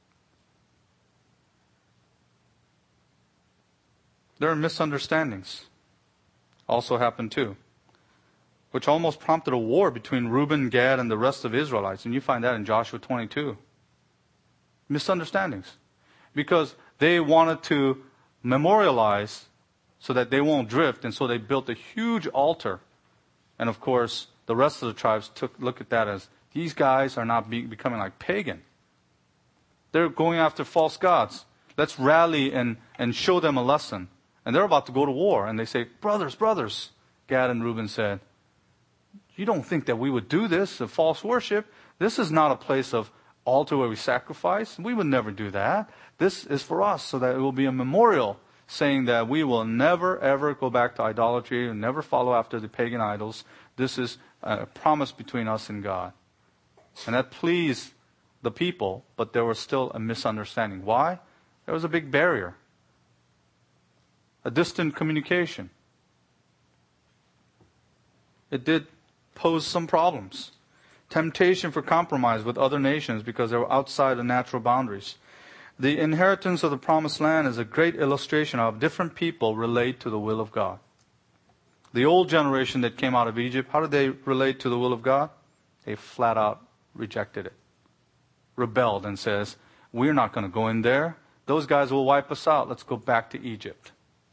There are misunderstandings. Also happened too, which almost prompted a war between Reuben, Gad, and the rest of the Israelites. And you find that in Joshua 22. Misunderstandings. Because they wanted to memorialize so that they won't drift, and so they built a huge altar. And of course, the rest of the tribes look at that as, these guys are not becoming like pagan. They're going after false gods. Let's rally and show them a lesson. And they're about to go to war. And they say, brothers, Gad and Reuben said, you don't think that we would do this, of false worship? This is not a place of altar where we sacrifice. We would never do that. This is for us, so that it will be a memorial saying that we will never, ever go back to idolatry and never follow after the pagan idols. This is a promise between us and God. And that pleased the people, but there was still a misunderstanding. Why? There was a big barrier. A distant communication. It did pose some problems. Temptation for compromise with other nations because they were outside the natural boundaries. The inheritance of the promised land is a great illustration of different people relate to the will of God. The old generation that came out of Egypt, how did they relate to the will of God? They flat out rejected it. Rebelled and says, we're not going to go in there. Those guys will wipe us out. Let's go back to Egypt.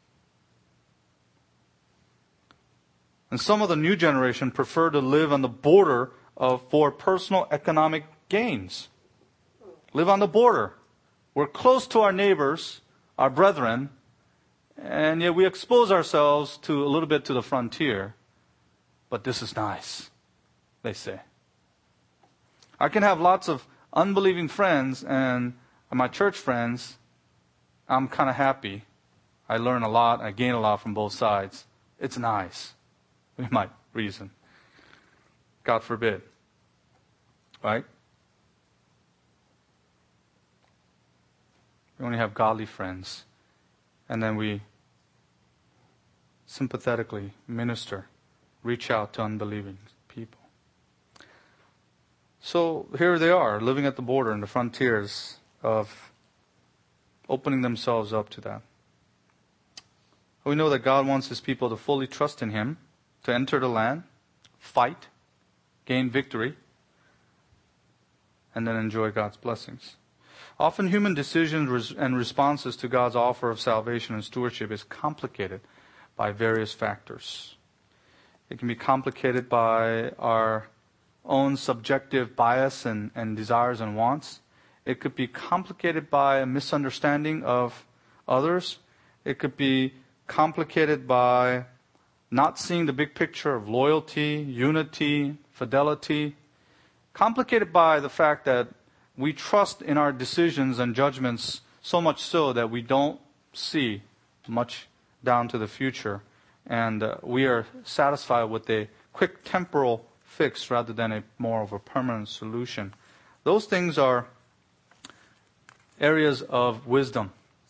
And some of the new generation prefer to live on the border for personal economic gains. Live on the border. We're close to our neighbors, our brethren, and yet we expose ourselves to a little bit to the frontier. But this is nice, they say. I can have lots of unbelieving friends, and my church friends, I'm kind of happy. I learn a lot, I gain a lot from both sides. It's nice. We might reason. God forbid. Right? We only have godly friends. And then we sympathetically minister, reach out to unbelieving people. So here they are, living at the border and the frontiers of opening themselves up to that. We know that God wants His people to fully trust in Him, to enter the land, fight, gain victory, and then enjoy God's blessings. Often human decisions and responses to God's offer of salvation and stewardship is complicated by various factors. It can be complicated by our own subjective bias and desires and wants. It could be complicated by a misunderstanding of others. It could be complicated by not seeing the big picture of loyalty, unity, fidelity. complicated by the fact that we trust in our decisions and judgments so much so that we don't see much down to the future. And we are satisfied with a quick temporal fix rather than a more of a permanent solution. Those things are areas of wisdom.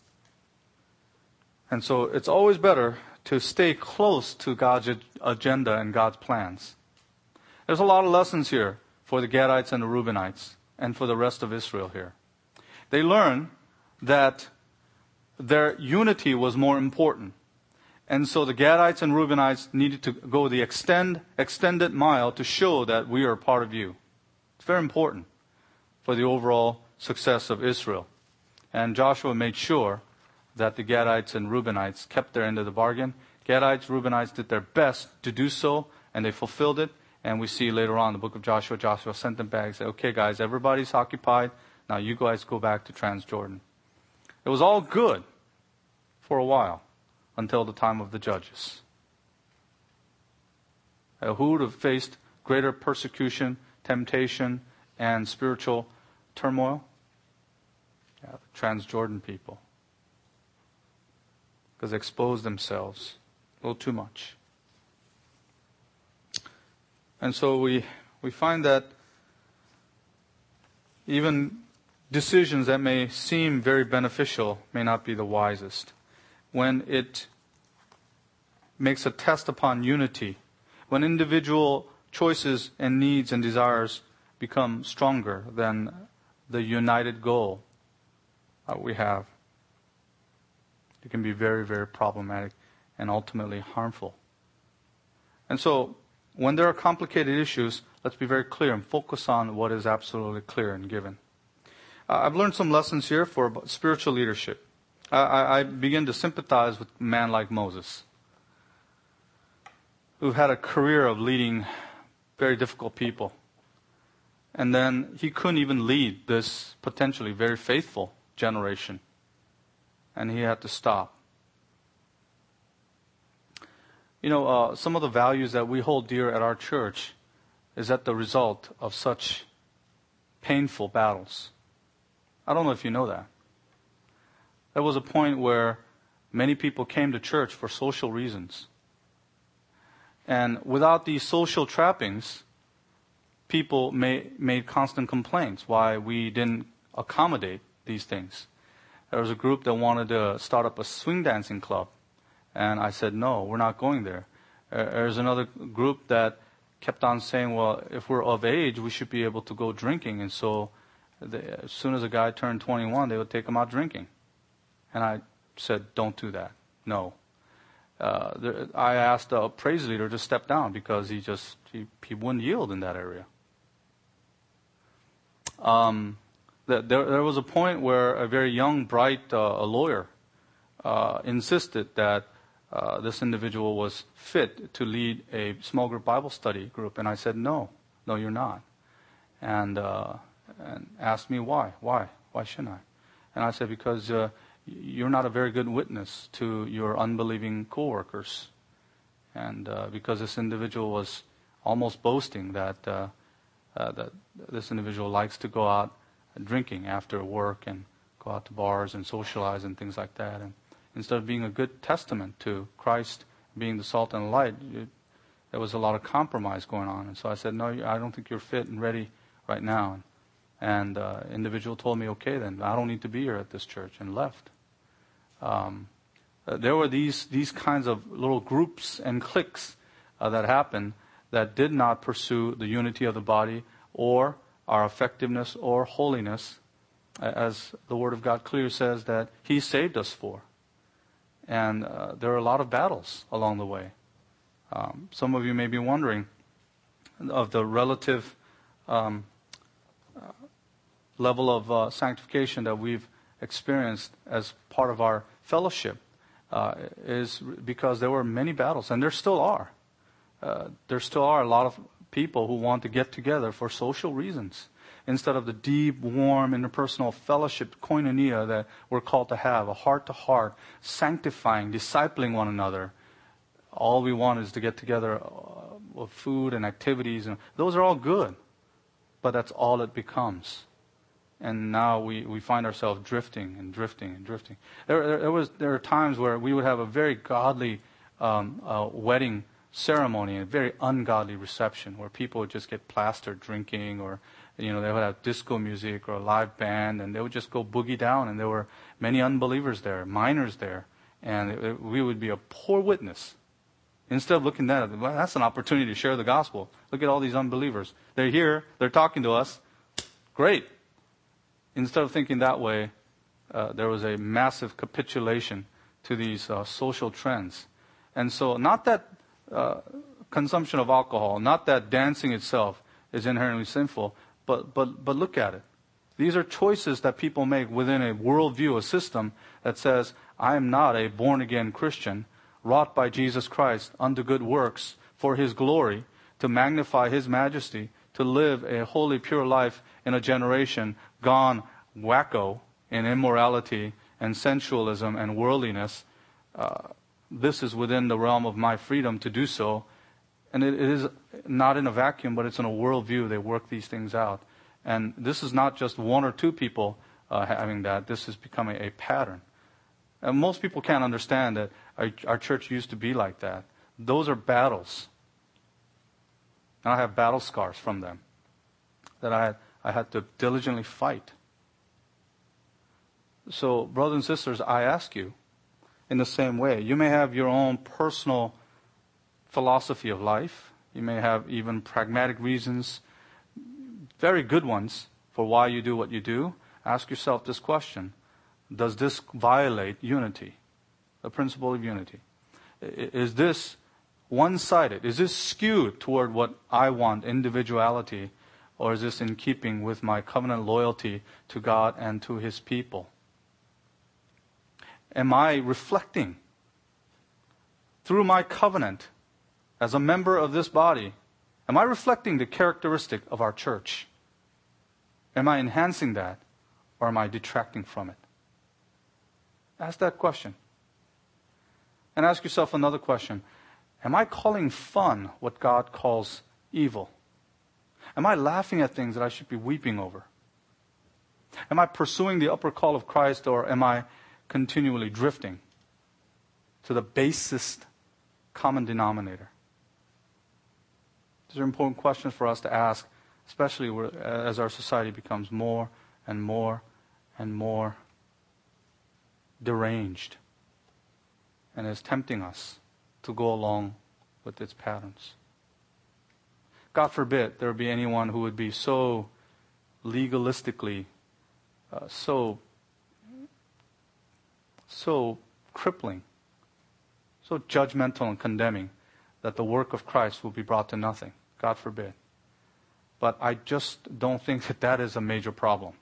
And so it's always better to stay close to God's agenda and God's plans. There's a lot of lessons here for the Gadites and the Reubenites and for the rest of Israel here. They learned that their unity was more important. And so the Gadites and Reubenites needed to go the extended mile to show that we are part of you. It's very important for the overall success of Israel. And Joshua made sure that the Gadites and Reubenites kept their end of the bargain. Gadites, Reubenites did their best to do so, and they fulfilled it. And we see later on in the book of Joshua, Joshua sent them back and said, okay guys, everybody's occupied. Now you guys go back to Transjordan. It was all good for a while until the time of the judges. Who would have faced greater persecution, temptation, and spiritual turmoil? Yeah, the Transjordan people. Because they exposed themselves a little too much. And so we find that even decisions that may seem very beneficial may not be the wisest. When it makes a test upon unity, when individual choices and needs and desires become stronger than the united goal we have, it can be very, very problematic and ultimately harmful. And so, when there are complicated issues, let's be very clear and focus on what is absolutely clear and given. I've learned some lessons here for spiritual leadership. I begin to sympathize with a man like Moses, who had a career of leading very difficult people. And then he couldn't even lead this potentially very faithful generation. And he had to stop. You know, some of the values that we hold dear at our church is at the result of such painful battles. I don't know if you know that. There was a point where many people came to church for social reasons. And without these social trappings, people made constant complaints why we didn't accommodate these things. There was a group that wanted to start up a swing dancing club. And I said, no, we're not going there. There's another group that kept on saying, well, if we're of age, we should be able to go drinking. And so as soon as a guy turned 21, they would take him out drinking. And I said, don't do that. No. I asked a praise leader to step down because he wouldn't yield in that area. There was a point where a very young, bright a lawyer insisted that this individual was fit to lead a small group Bible study group. And I said, no, you're not. And asked me why. Why shouldn't I? And I said, because you're not a very good witness to your unbelieving coworkers. And because this individual was almost boasting that this individual likes to go out drinking after work and go out to bars and socialize and things like that. And instead of being a good testament to Christ being the salt and the light, there was a lot of compromise going on. And so I said, no, I don't think you're fit and ready right now. And individual told me, okay, then I don't need to be here at this church, and left. There were these kinds of little groups and cliques that happened that did not pursue the unity of the body or our effectiveness or holiness, as the Word of God clearly says that He saved us for. And there are a lot of battles along the way. Some of you may be wondering of the relative level of sanctification that we've experienced as part of our fellowship is because there were many battles, and there still are. There still are a lot of people who want to get together for social reasons instead of the deep, warm, interpersonal fellowship, koinonia, that we're called to have, a heart-to-heart, sanctifying, discipling one another. All we want is to get together with food and activities, and those are all good. but that's all it becomes. And now we find ourselves drifting and drifting and drifting. There are times where we would have a very godly wedding ceremony and a very ungodly reception where people would just get plastered drinking, or they would have disco music or a live band, and they would just go boogie down, and there were many unbelievers there, minors there, and we would be a poor witness. Instead of looking at it, well, that's an opportunity to share the gospel. Look at all these unbelievers. They're here, they're talking to us. Great. Instead of thinking that way, there was a massive capitulation to these social trends. And so not that consumption of alcohol, not that dancing itself is inherently sinful, but look at it. These are choices that people make within a worldview, a system that says, I am not a born-again Christian, wrought by Jesus Christ unto good works for His glory, to magnify His majesty, to live a holy, pure life in a generation gone wacko in immorality and sensualism and worldliness. This is within the realm of my freedom to do so. And it is not in a vacuum, but it's in a worldview. They work these things out. And this is not just one or two people having that. This is becoming a pattern. And most people can't understand that our church used to be like that. Those are battles. And I have battle scars from them that I had to diligently fight. So, brothers and sisters, I ask you, in the same way, you may have your own personal philosophy of life. You may have even pragmatic reasons, very good ones, for why you do what you do. Ask yourself this question. Does this violate unity, the principle of unity? Is this one-sided? Is this skewed toward what I want, individuality, or is this in keeping with my covenant loyalty to God and to His people? Am I reflecting through my covenant as a member of this body? Am I reflecting the characteristic of our church? Am I enhancing that, or am I detracting from it? Ask that question. And ask yourself another question. Am I calling fun what God calls evil? Am I laughing at things that I should be weeping over? Am I pursuing the upper call of Christ, or am I continually drifting to the basest common denominator? These are important questions for us to ask, especially as our society becomes more and more and more deranged and is tempting us to go along with its patterns. God forbid there would be anyone who would be so legalistically, so crippling, so judgmental and condemning that the work of Christ will be brought to nothing. God forbid. But I just don't think that is a major problem.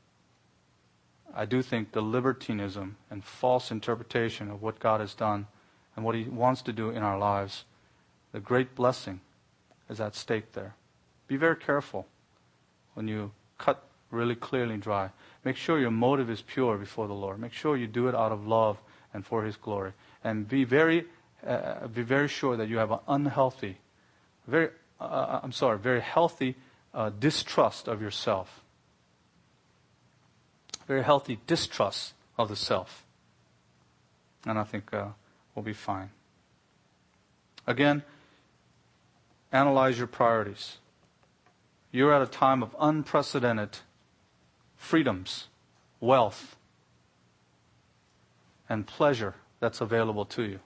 I do think the libertinism and false interpretation of what God has done and what He wants to do in our lives, the great blessing is at stake there. Be very careful when you cut really clearly dry. Make sure your motive is pure before the Lord. Make sure you do it out of love and for His glory. And be very sure that you have an unhealthy, very healthy distrust of yourself. Very healthy distrust of the self. And I think we'll be fine. Again, analyze your priorities. You're at a time of unprecedented freedoms, wealth, and pleasure that's available to you.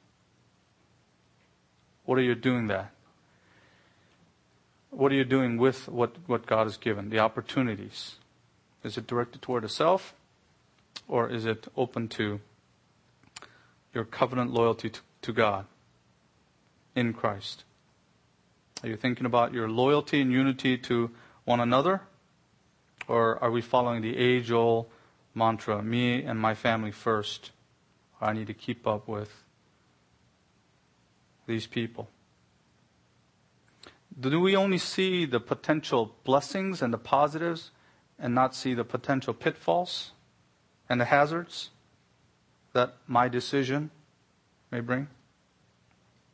What are you doing that? What are you doing with what God has given, the opportunities? Is it directed toward the self, or is it open to your covenant loyalty to God in Christ? Are you thinking about your loyalty and unity to one another? Or are we following the age-old mantra, me and my family first? Or I need to keep up with these people. Do we only see the potential blessings and the positives and not see the potential pitfalls and the hazards that my decision may bring?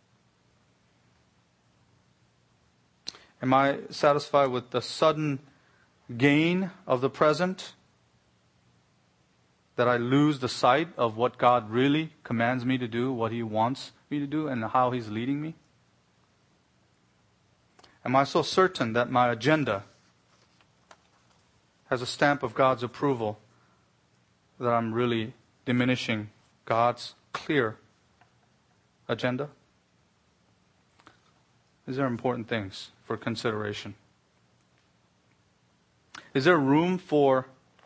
Am I satisfied with the sudden gain of the present, that I lose the sight of what God really commands me to do, what He wants me to do, and how He's leading me? Am I so certain that my agenda has a stamp of God's approval that I'm really diminishing God's clear agenda? These are important things for consideration. Is there room for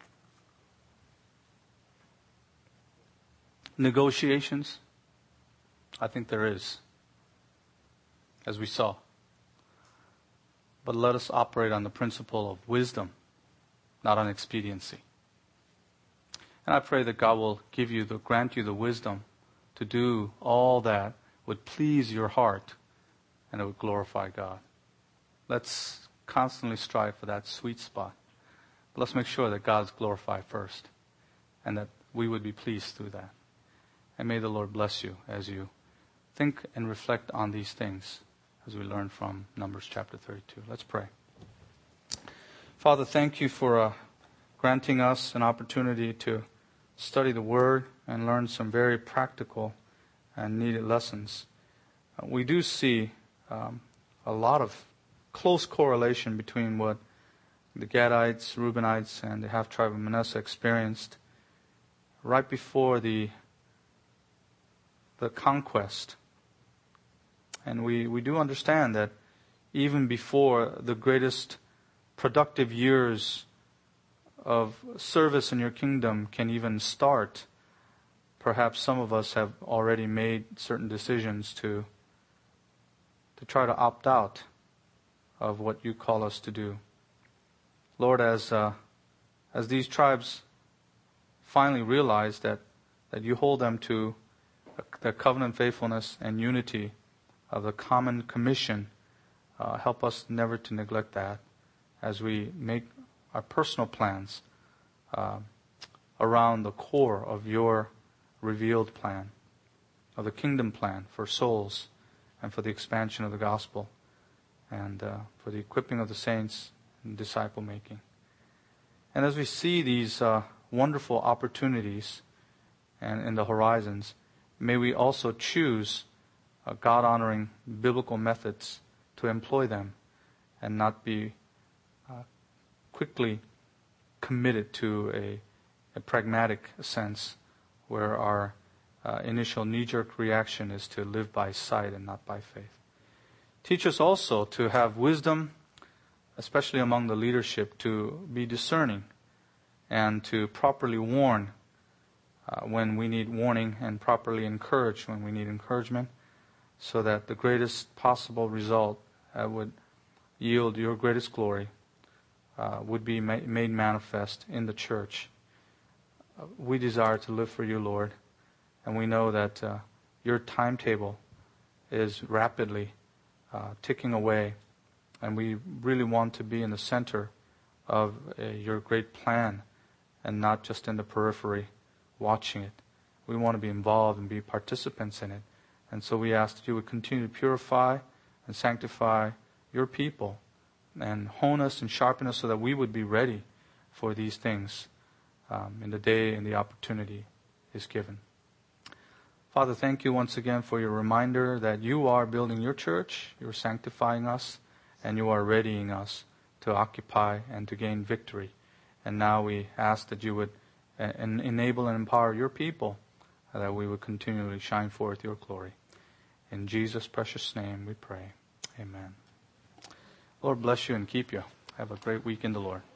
negotiations? I think there is, as we saw. But let us operate on the principle of wisdom, not on expediency. And I pray that God will grant you the wisdom to do all that would please your heart and it would glorify God. Let's constantly strive for that sweet spot. But let's make sure that God's glorified first and that we would be pleased through that. And may the Lord bless you as you think and reflect on these things as we learn from Numbers chapter 32. Let's pray. Father, thank you for granting us an opportunity to study the Word and learn some very practical and needed lessons. We do see a lot of close correlation between what the Gadites, Reubenites, and the half-tribe of Manasseh experienced right before the conquest. And we do understand that even before the greatest productive years of service in your kingdom can even start, perhaps some of us have already made certain decisions to try to opt out of what you call us to do. Lord, as these tribes finally realize that you hold them to the covenant faithfulness and unity of the common commission, help us never to neglect that as we make our personal plans around the core of your revealed plan, of the kingdom plan for souls and for the expansion of the gospel and for the equipping of the saints and disciple making. And as we see these wonderful opportunities and in the horizons, may we also choose God-honoring biblical methods to employ them and not be quickly committed to a pragmatic sense where our initial knee-jerk reaction is to live by sight and not by faith. Teach us also to have wisdom, especially among the leadership, to be discerning and to properly warn when we need warning and properly encourage when we need encouragement, so that the greatest possible result would yield your greatest glory would be made manifest in the church. We desire to live for you, Lord, and we know that your timetable is rapidly ticking away, and we really want to be in the center of your great plan and not just in the periphery watching it. We want to be involved and be participants in it. And so we ask that you would continue to purify and sanctify your people and hone us and sharpen us so that we would be ready for these things in the day and the opportunity is given. Father, thank you once again for your reminder that you are building your church, you are sanctifying us, and you are readying us to occupy and to gain victory. And now we ask that you would enable and empower your people, that we would continually shine forth your glory. In Jesus' precious name we pray. Amen. Lord bless you and keep you. Have a great week in the Lord.